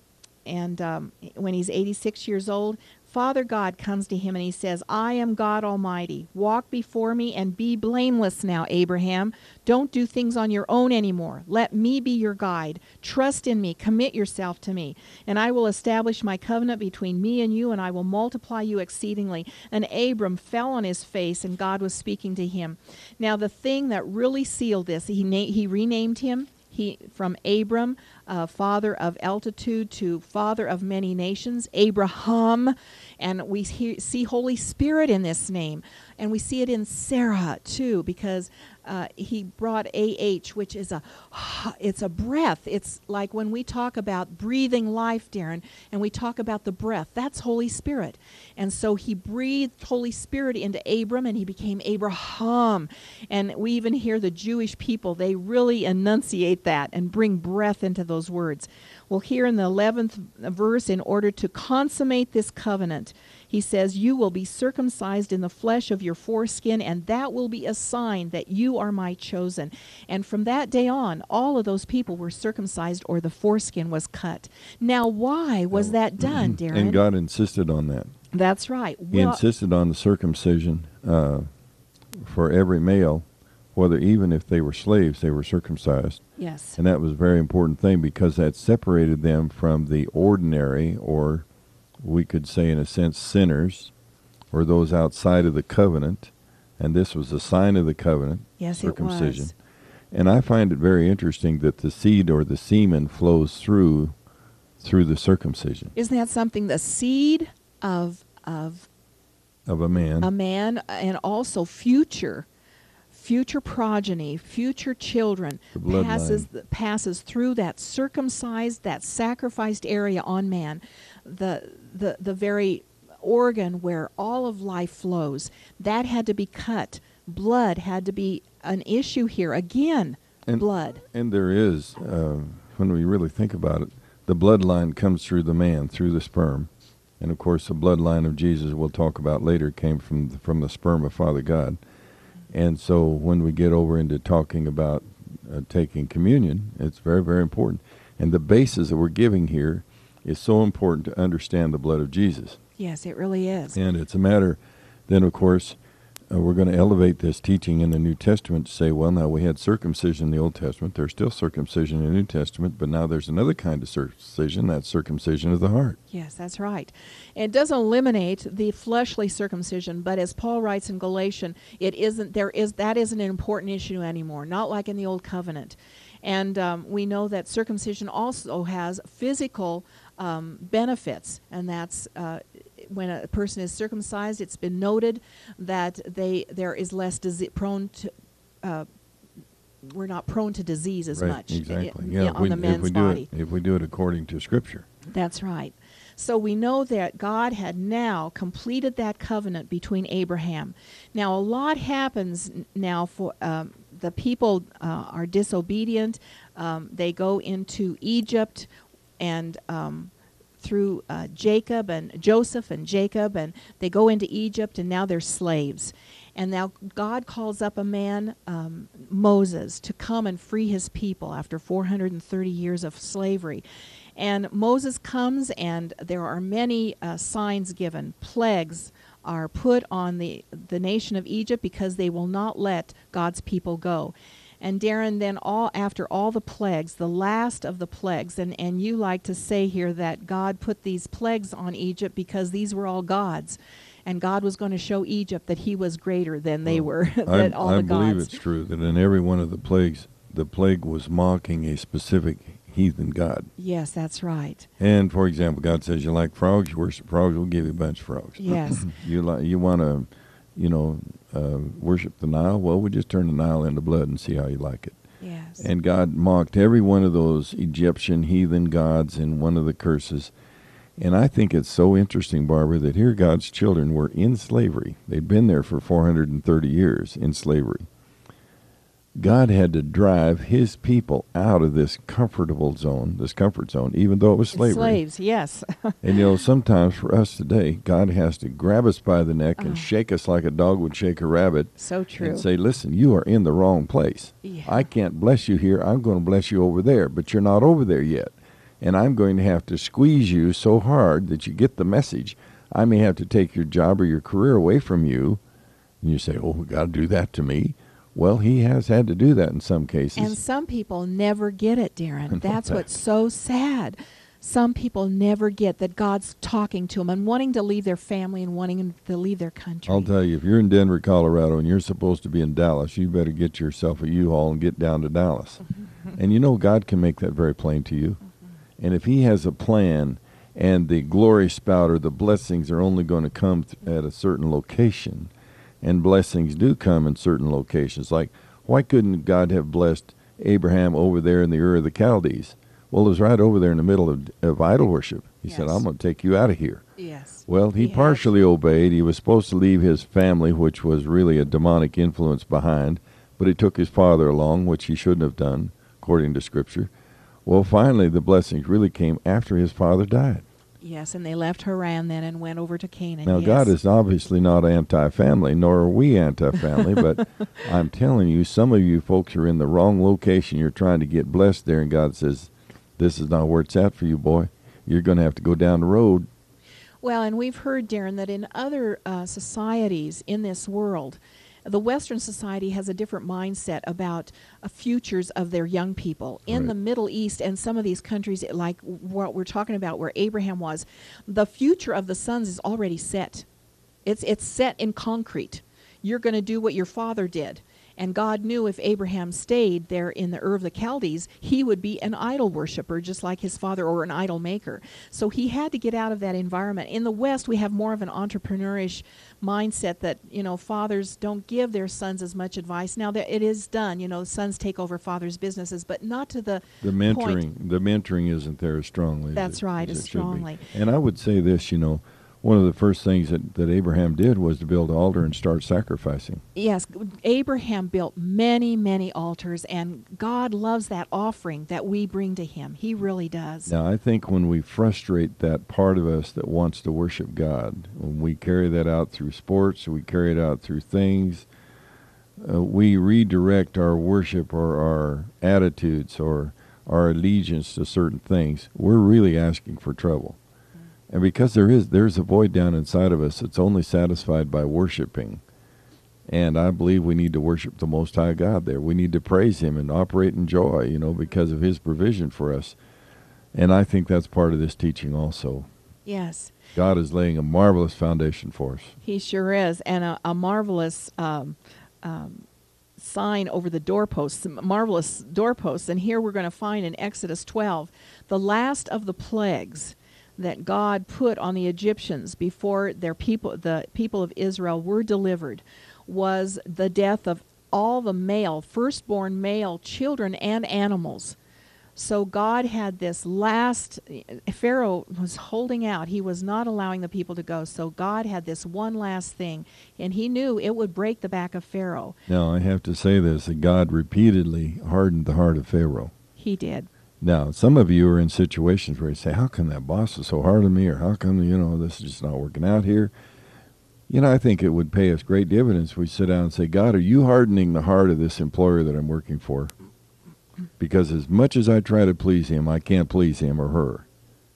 and um, when he's eighty-six years old, Father God comes to him and he says, I am God Almighty. Walk before me and be blameless now, Abraham. Don't do things on your own anymore. Let me be your guide. Trust in me. Commit yourself to me. And I will establish my covenant between me and you, and I will multiply you exceedingly. And Abram fell on his face, and God was speaking to him. Now, the thing that really sealed this, he, na- he renamed him. He, from Abram, uh, father of altitude, to father of many nations, Abraham. And we he- see Holy Spirit in this name. And we see it in Sarah, too, because uh, he brought A H, which is a, it's a breath. It's like when we talk about breathing life, Darren, and we talk about the breath, that's Holy Spirit. And so he breathed Holy Spirit into Abram, and he became Abraham. And we even hear the Jewish people, they really enunciate that and bring breath into those words. Well, here in the eleventh verse, in order to consummate this covenant, he says, you will be circumcised in the flesh of your foreskin, and that will be a sign that you are my chosen. And from that day on, all of those people were circumcised, or the foreskin was cut. Now, why was that done, Darren? And God insisted on that. That's right. He Well, insisted on the circumcision uh, for every male, whether even if they were slaves, they were circumcised. yes. And that was a very important thing, because that separated them from the ordinary, or we could say in a sense sinners, or those outside of the covenant. And this was a sign of the covenant, Yes, circumcision. it was. And I find it very interesting that the seed, or the semen, flows through through the circumcision Isn't that something? The seed of of of a man. a man, and also future future progeny, future children, The bloodline. passes passes through that circumcised, that sacrificed area on man, the the the very organ where all of life flows. That had to be cut. Blood had to be an issue here again. And- blood. And there is, uh, when we really think about it, the bloodline comes through the man, through the sperm. And of course, the bloodline of Jesus, we'll talk about later, came from the, from the sperm of Father God. And so when we get over into talking about uh, taking communion, it's very, very important. And the basis that we're giving here is so important to understand the blood of Jesus. Yes, it really is. And it's a matter, then of course, uh, we're going to elevate this teaching in the New Testament to say, well, now we had circumcision in the Old Testament. There's still circumcision in the New Testament, but now there's another kind of circumcision, that's circumcision of the heart. Yes, that's right. It doesn't eliminate the fleshly circumcision, but as Paul writes in Galatians, it isn't. There is that isn't an important issue anymore. Not like in the Old Covenant, and um, we know that circumcision also has physical um, benefits, and that's uh, when a person is circumcised. It's been noted that they there is less dise- prone to. Uh, we're not prone to disease as Right, much exactly. i- Yeah, on if we, the man's if we do body. it, if we do it according to Scripture. That's right. So we know that God had now completed that covenant between Abraham. Now a lot happens n- now for um, the people uh, are disobedient. Um, they go into Egypt, and um, through uh, Jacob and Joseph and Jacob, and they go into Egypt, and now they're slaves. And now God calls up a man, um, Moses, to come and free his people after four hundred thirty years of slavery. And Moses comes, and there are many uh, signs given. Plagues are put on the, the nation of Egypt because they will not let God's people go. And Darren, then all after all the plagues, the last of the plagues, and, and you like to say here that God put these plagues on Egypt because these were all gods. And God was going to show Egypt that he was greater than they Well, were, I, that all I the believe gods. it's true that in every one of the plagues, the plague was mocking a specific heathen god. Yes, that's right. And for example, God says, you like frogs, you worship frogs, we'll give you a bunch of frogs. Yes. You like, you want to, you know, uh, worship the Nile? Well, we just turn the Nile into blood and see how you like it. Yes. And God mocked every one of those Egyptian heathen gods in one of the curses. And I think it's so interesting, Barbara, that here God's children were in slavery. They'd been there for four hundred thirty years in slavery. God had to drive his people out of this comfortable zone, this comfort zone, even though it was slavery. Slaves, yes. And, you know, sometimes for us today, God has to grab us by the neck and Oh. shake us like a dog would shake a rabbit So true. and say, listen, you are in the wrong place. Yeah. I can't bless you here. I'm going to bless you over there, but you're not over there yet. and I'm going to have to squeeze you so hard that you get the message. I may have to take your job or your career away from you. And you say, oh, we got to do that to me. Well, he has had to do that in some cases. And some people never get it, Darren. That's that. what's so sad. Some people never get that God's talking to them and wanting to leave their family and wanting to leave their country. I'll tell you, if you're in Denver, Colorado, and you're supposed to be in Dallas, you better get yourself a U-Haul and get down to Dallas. And you know God can make that very plain to you. And if he has a plan and the glory spout or the blessings are only going to come th- at a certain location, and blessings do come in certain locations, like why couldn't God have blessed Abraham over there in the Ur of the Chaldees? Well, it was right over there in the middle of, of idol worship. He Yes. said, I'm going to take you out of here. Yes. Well, he, He had partially obeyed. He was supposed to leave his family, which was really a demonic influence behind, but he took his father along, which he shouldn't have done, according to Scripture. Well, finally, the blessings really came after his father died. Yes, and they left Haran then and went over to Canaan. Now, yes. God is obviously not anti-family, nor are we anti-family, but I'm telling you, some of you folks are in the wrong location. You're trying to get blessed there, and God says, this is not where it's at for you, boy. You're going to have to go down the road. Well, and we've heard, Darren, that in other uh, societies in this world, the Western society has a different mindset about uh, futures of their young people. In Right. the Middle East and some of these countries, like what we're talking about, where Abraham was, the future of the sons is already set. It's it's set in concrete. You're going to do what your father did. And God knew if Abraham stayed there in the Ur of the Chaldees, he would be an idol worshiper, just like his father, or an idol maker. So he had to get out of that environment. In the West, we have more of an entrepreneurish mindset that, you know, fathers don't give their sons as much advice. Now, that it is done. You know, sons take over fathers' businesses, but not to the The point. mentoring, the mentoring isn't there as strongly. as That's it- right, as as it should be. strongly. And I would say this, you know, one of the first things that, that Abraham did was to build an altar and start sacrificing. Yes, Abraham built many, many altars, and God loves that offering that we bring to him. He really does. Now, I think when we frustrate that part of us that wants to worship God, when we carry that out through sports, we carry it out through things, uh, we redirect our worship or our attitudes or our allegiance to certain things, we're really asking for trouble. And because there is there's a void down inside of us that's only satisfied by worshiping. And I believe we need to worship the Most High God there. We need to praise him and operate in joy, you know, because of his provision for us. And I think that's part of this teaching also. Yes, God is laying a marvelous foundation for us. he sure is, and a, a marvelous um, um, sign over the doorposts, some marvelous doorposts. And here we're going to find in Exodus twelve, the last of the plagues that God put on the Egyptians before their people, the people of Israel, were delivered, was the death of all the male, firstborn male children and animals. So God had this last, Pharaoh was holding out. He was not allowing the people to go. So God had this one last thing, and he knew it would break the back of Pharaoh. Now, I have to say this, that God repeatedly hardened the heart of Pharaoh. He did. Now, some of you are in situations where you say, how come that boss is so hard on me? Or how come, you know, this is just not working out here? You know, I think it would pay us great dividends if we sit down and say, God, are you hardening the heart of this employer that I'm working for? Because as much as I try to please him, I can't please him or her.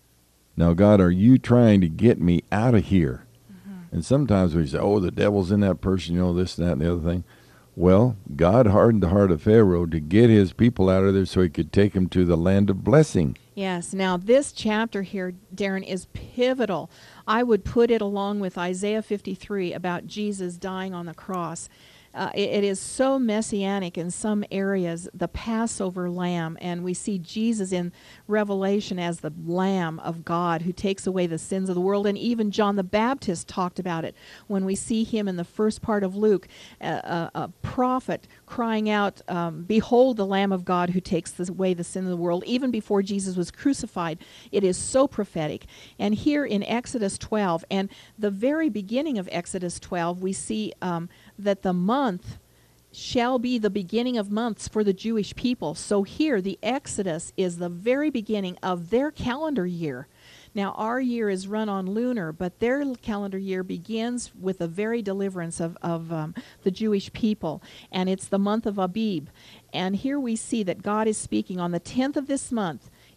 Now, God, are you trying to get me out of here? Mm-hmm. And sometimes we say, oh, the devil's in that person, you know, this, that, and the other thing. Well, God hardened the heart of Pharaoh to get his people out of there so he could take them to the land of blessing. Yes. Now, this chapter here, Darren, is pivotal. I would put it along with Isaiah fifty-three about Jesus dying on the cross. Uh, it, it is so messianic in some areas, the Passover lamb, and we see Jesus in Revelation as the Lamb of God who takes away the sins of the world. And even John the Baptist talked about it when we see him in the first part of Luke, a, a, a prophet crying out, um, behold the Lamb of God who takes away the sin of the world, even before Jesus was crucified. It is so prophetic. And here in Exodus twelve, and the very beginning of Exodus twelve, we see um, that the month shall be the beginning of months for the Jewish people. So here, the Exodus is the very beginning of their calendar year. Now, our year is run on lunar, but their calendar year begins with the very deliverance of, of um, the Jewish people, and it's the month of Abib. And here we see that God is speaking on the tenth of this month.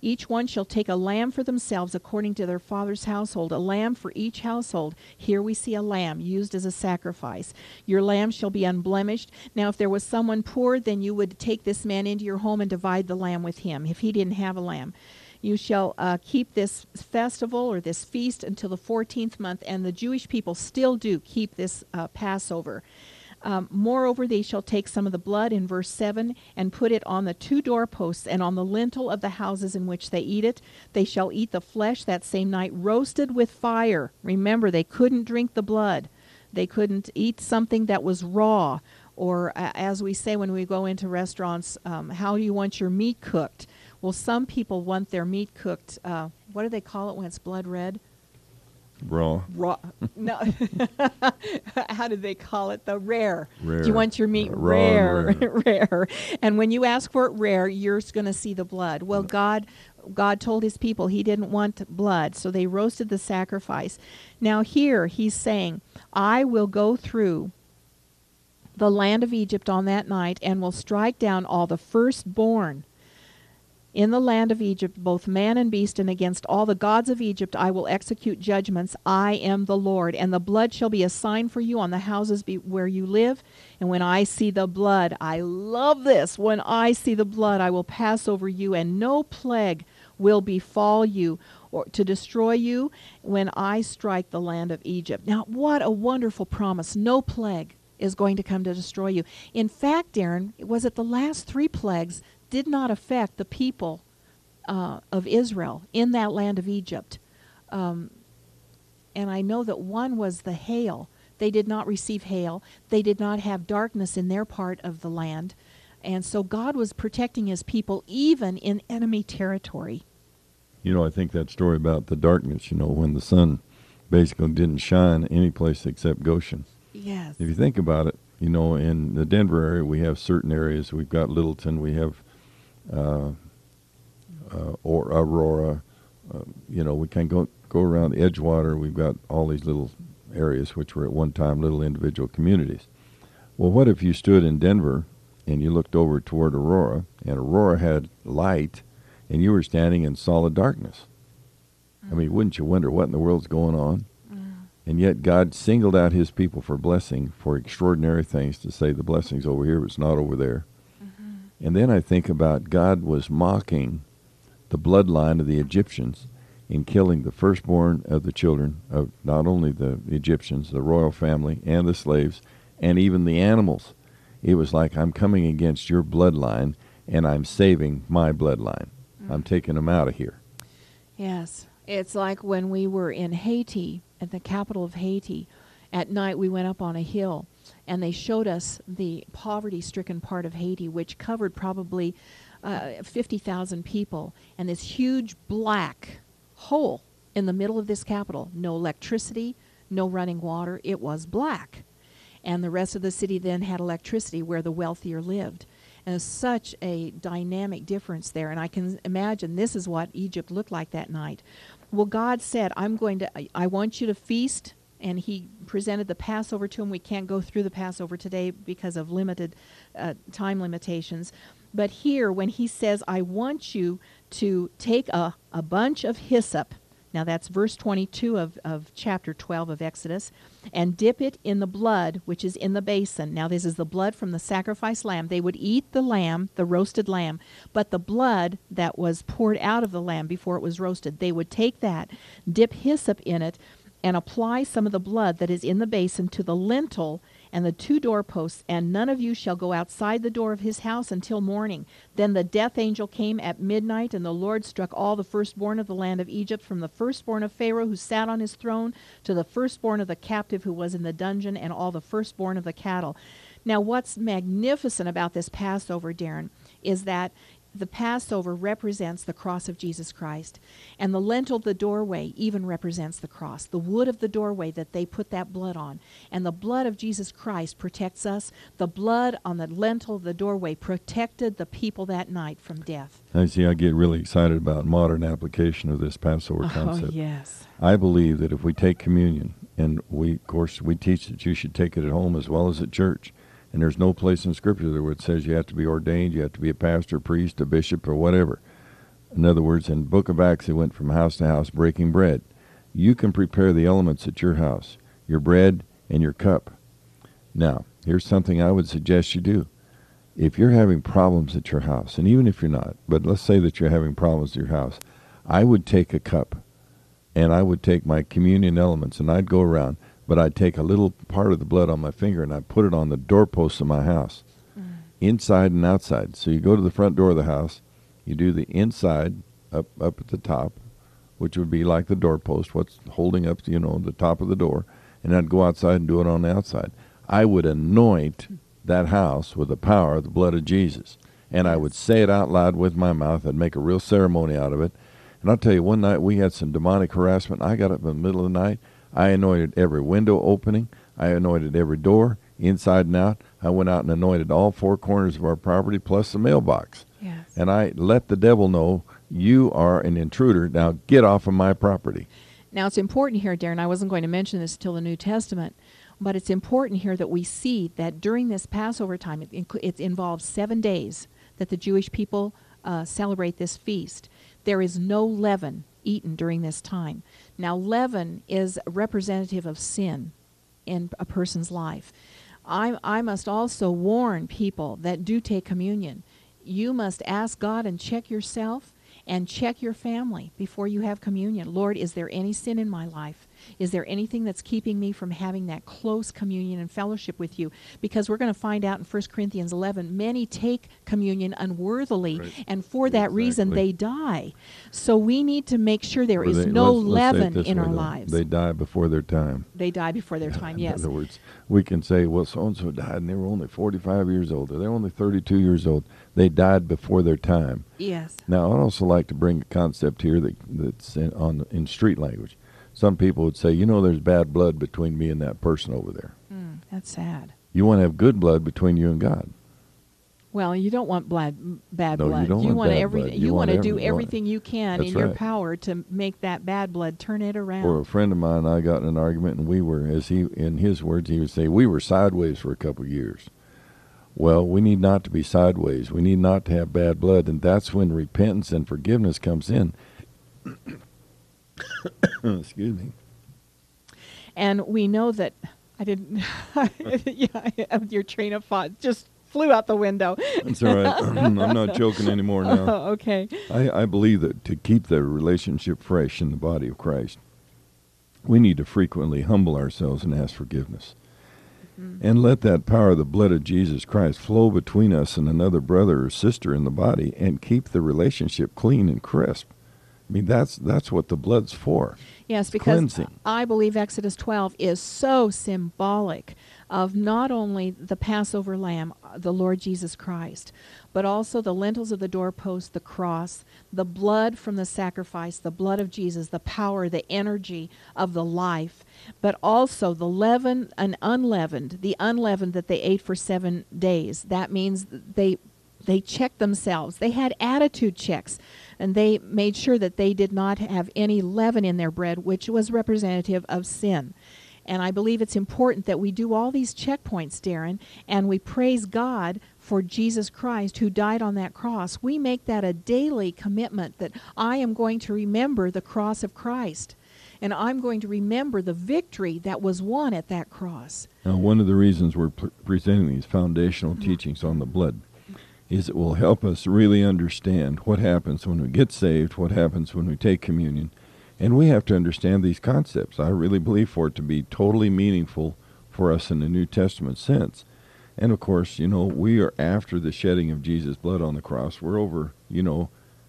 Each one shall take a lamb for themselves according to their father's household, a lamb for each household. Here we see a lamb used as a sacrifice. Your lamb shall be unblemished. Now, if there was someone poor, then you would take this man into your home and divide the lamb with him, if he didn't have a lamb. You shall uh, keep this festival or this feast until the fourteenth month, and the Jewish people still do keep this uh, Passover. Um, Moreover, they shall take some of the blood in verse seven and put it on the two doorposts and on the lintel of the houses in which they eat it. They shall eat the flesh that same night, roasted with fire. Remember, they couldn't drink the blood. They couldn't eat something that was raw. Or uh, as we say when we go into restaurants, um, how do you want your meat cooked? Well, some people want their meat cooked, uh, what do they call it when it's blood red? Raw. Raw. No. How do they call it? The rare. Rare. Do you want your meat Uh, raw rare? and rare. Rare. And when you ask for it rare, you're going to see the blood. Well, God God told his people he didn't want blood, so they roasted the sacrifice. Now here he's saying, I will go through the land of Egypt on that night and will strike down all the firstborn in the land of Egypt, both man and beast, and against all the gods of Egypt I will execute judgments. I am the Lord. And the blood shall be a sign for you on the houses be where you live. And when I see the blood, I love this, when I see the blood, I will pass over you, and no plague will befall you or to destroy you when I strike the land of Egypt. Now, what a wonderful promise. No plague is going to come to destroy you. In fact, Darren, was it the last three plagues did not affect the people uh, of Israel in that land of Egypt. Um, and I know that one was the hail. They did not receive hail. They did not have darkness in their part of the land. And so God was protecting his people even in enemy territory. You know, I think that story about the darkness, you know, when the sun basically didn't shine any place except Goshen. Yes. If you think about it, you know, in the Denver area, we have certain areas. We've got Littleton, we have uh, uh, or Aurora, uh, you know, we can go go around Edgewater. We've got all these little areas which were at one time little individual communities. Well, what if you stood in Denver and you looked over toward Aurora, and Aurora had light, and you were standing in solid darkness? Mm. I mean, wouldn't you wonder what in the world's going on? Mm. And yet God singled out his people for blessing, for extraordinary things, to say the blessing's over here, but it's not over there. Mm-hmm. And then I think about God was mocking the bloodline of the Egyptians in killing the firstborn of the children of not only the Egyptians, the royal family, and the slaves, and even the animals. It was like, I'm coming against your bloodline, and I'm saving my bloodline. Mm. I'm taking them out of here. Yes. It's like when we were in Haiti, at the capital of Haiti. At night, we went up on a hill, and they showed us the poverty-stricken part of Haiti, which covered probably uh, fifty thousand people, and this huge black hole in the middle of this capital. No electricity, no running water. It was black. And the rest of the city then had electricity where the wealthier lived. And it's such a dynamic difference there. And I can imagine this is what Egypt looked like that night. Well, God said, I'm going to, I, I want you to feast. And he presented the Passover to him. We can't go through the Passover today because of limited uh, time limitations. But here, when he says, I want you to take a, a bunch of hyssop, now that's verse twenty-two of, of chapter twelve of Exodus, and dip it in the blood which is in the basin. Now this is the blood from the sacrificed lamb. They would eat the lamb, the roasted lamb, but the blood that was poured out of the lamb before it was roasted, they would take that, dip hyssop in it, and apply some of the blood that is in the basin to the lintel and the two doorposts, and none of you shall go outside the door of his house until morning. Then the death angel came at midnight, and the Lord struck all the firstborn of the land of Egypt, from the firstborn of Pharaoh who sat on his throne to the firstborn of the captive who was in the dungeon, and all the firstborn of the cattle. Now what's magnificent about this Passover, Darren, is that the Passover represents the cross of Jesus Christ. And the lintel of the doorway even represents the cross. The wood of the doorway that they put that blood on. And the blood of Jesus Christ protects us. The blood on the lintel of the doorway protected the people that night from death. I see, I get really excited about modern application of this Passover concept. Oh, yes. I believe that if we take communion, and we, of course, we teach that you should take it at home as well as at church. And there's no place in Scripture where it says you have to be ordained, you have to be a pastor, priest, a bishop, or whatever. In other words, in the book of Acts, he went from house to house breaking bread. You can prepare the elements at your house, your bread and your cup. Now, here's something I would suggest you do. If you're having problems at your house, and even if you're not, but let's say that you're having problems at your house, I would take a cup, and I would take my communion elements, and I'd go around, but I'd take a little part of the blood on my finger, and I'd put it on the doorposts of my house, mm. inside and outside. So you go to the front door of the house, you do the inside up up at the top, which would be like the doorpost, what's holding up, you know, the top of the door, and I'd go outside and do it on the outside. I would anoint that house with the power of the blood of Jesus, and yes. I would say it out loud with my mouth. I'd make a real ceremony out of it. And I'll tell you, one night we had some demonic harassment. I got up in the middle of the night. I anointed every window opening. I anointed every door, inside and out. I went out and anointed all four corners of our property, plus the mailbox. Yes. And I let the devil know, you are an intruder. Now get off of my property. Now it's important here, Darren, I wasn't going to mention this till the New Testament, but it's important here that we see that during this Passover time, it, inc- it involves seven days that the Jewish people uh, celebrate this feast. There is no leaven eaten during this time. Now, leaven is representative of sin in a person's life. I, I must also warn people that do take communion. You must ask God and check yourself and check your family before you have communion. Lord, is there any sin in my life? Is there anything that's keeping me from having that close communion and fellowship with you? Because we're going to find out in First Corinthians eleven, many take communion unworthily, right. and for that exactly. reason they die. So we need to make sure there or is they, no let's, leaven let's in our though. lives. They die before their time. They die before their time, yes. In other words, we can say, well, so-and-so died and they were only forty-five years old, or they're only thirty-two years old. They died before their time. Yes. Now, I'd also like to bring a concept here that, that's in, on in street language. Some people would say, you know, there's bad blood between me and that person over there. Mm, that's sad. You want to have good blood between you and God. Well, you don't want blood, bad no, blood. You, don't you want, want bad every, blood. You, you want to do every, everything you can in your right. power to make that bad blood turn it around. Or a friend of mine, I got in an argument, and we were, as he, in his words, he would say, we were sideways for a couple of years. Well, we need not to be sideways. We need not to have bad blood, and that's when repentance and forgiveness comes in. Excuse me. And we know that I didn't. yeah, your train of thought just flew out the window. That's all right. I'm not joking anymore now. Oh, okay. I, I believe that to keep the relationship fresh in the body of Christ, we need to frequently humble ourselves and ask forgiveness. Mm-hmm. And let that power of the blood of Jesus Christ flow between us and another brother or sister in the body and keep the relationship clean and crisp. I mean, that's that's what the blood's for. Yes, it's because cleansing. I believe Exodus twelve is so symbolic of not only the Passover lamb, the Lord Jesus Christ, but also the lintels of the doorpost, the cross, the blood from the sacrifice, the blood of Jesus, the power, the energy of the life, but also the leaven and unleavened, the unleavened that they ate for seven days. That means they they checked themselves. They had attitude checks, and they made sure that they did not have any leaven in their bread, which was representative of sin. And I believe it's important that we do all these checkpoints, Darren, and we praise God for Jesus Christ who died on that cross. We make that a daily commitment that I am going to remember the cross of Christ, and I'm going to remember the victory that was won at that cross. Now, one of the reasons we're pre- presenting these foundational mm-hmm. teachings on the blood is it will help us really understand what happens when we get saved, what happens when we take communion. And we have to understand these concepts. I really believe for it to be totally meaningful for us in the New Testament sense. And, of course, you know, we are after the shedding of Jesus' blood on the cross. We're over, you know,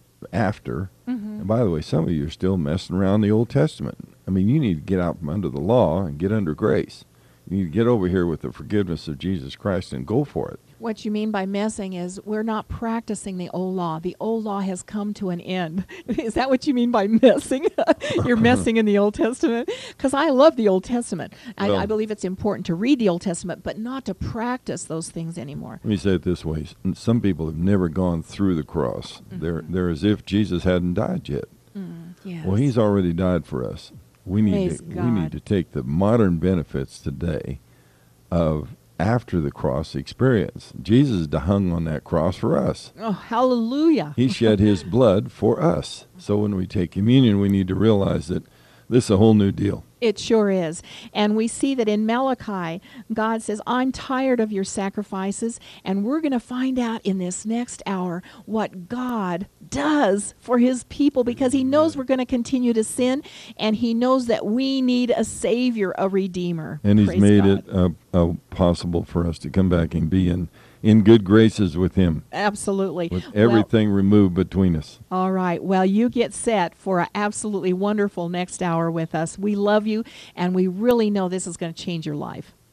after. Mm-hmm. And, by the way, some of you are still messing around the Old Testament. I mean, you need to get out from under the law and get under grace. You need to get over here with the forgiveness of Jesus Christ and go for it. What you mean by messing is we're not practicing the old law. The old law has come to an end. Is that what you mean by messing? You're messing in the Old Testament? Because I love the Old Testament. I, well, I believe it's important to read the Old Testament, but not to practice those things anymore. Let me say it this way. Some people have never gone through the cross. Mm-hmm. They're, they're as if Jesus hadn't died yet. Mm, yes. Well, he's already died for us. We need, to, we need to take the modern benefits today of after the cross experience. Jesus hung on that cross for us. Oh, hallelujah. He shed his blood for us. So when we take communion, we need to realize that this is a whole new deal. It sure is. And we see that in Malachi, God says, I'm tired of your sacrifices. And we're going to find out in this next hour what God does for his people, because he knows we're going to continue to sin, and he knows that we need a Savior, a Redeemer. And he's Praise made God. it uh, uh, possible for us to come back and be in, in good graces with him, Absolutely. with Well, everything removed between us. all right. Well, you get set for an absolutely wonderful next hour with us. We love you, and we really know this is going to change your life.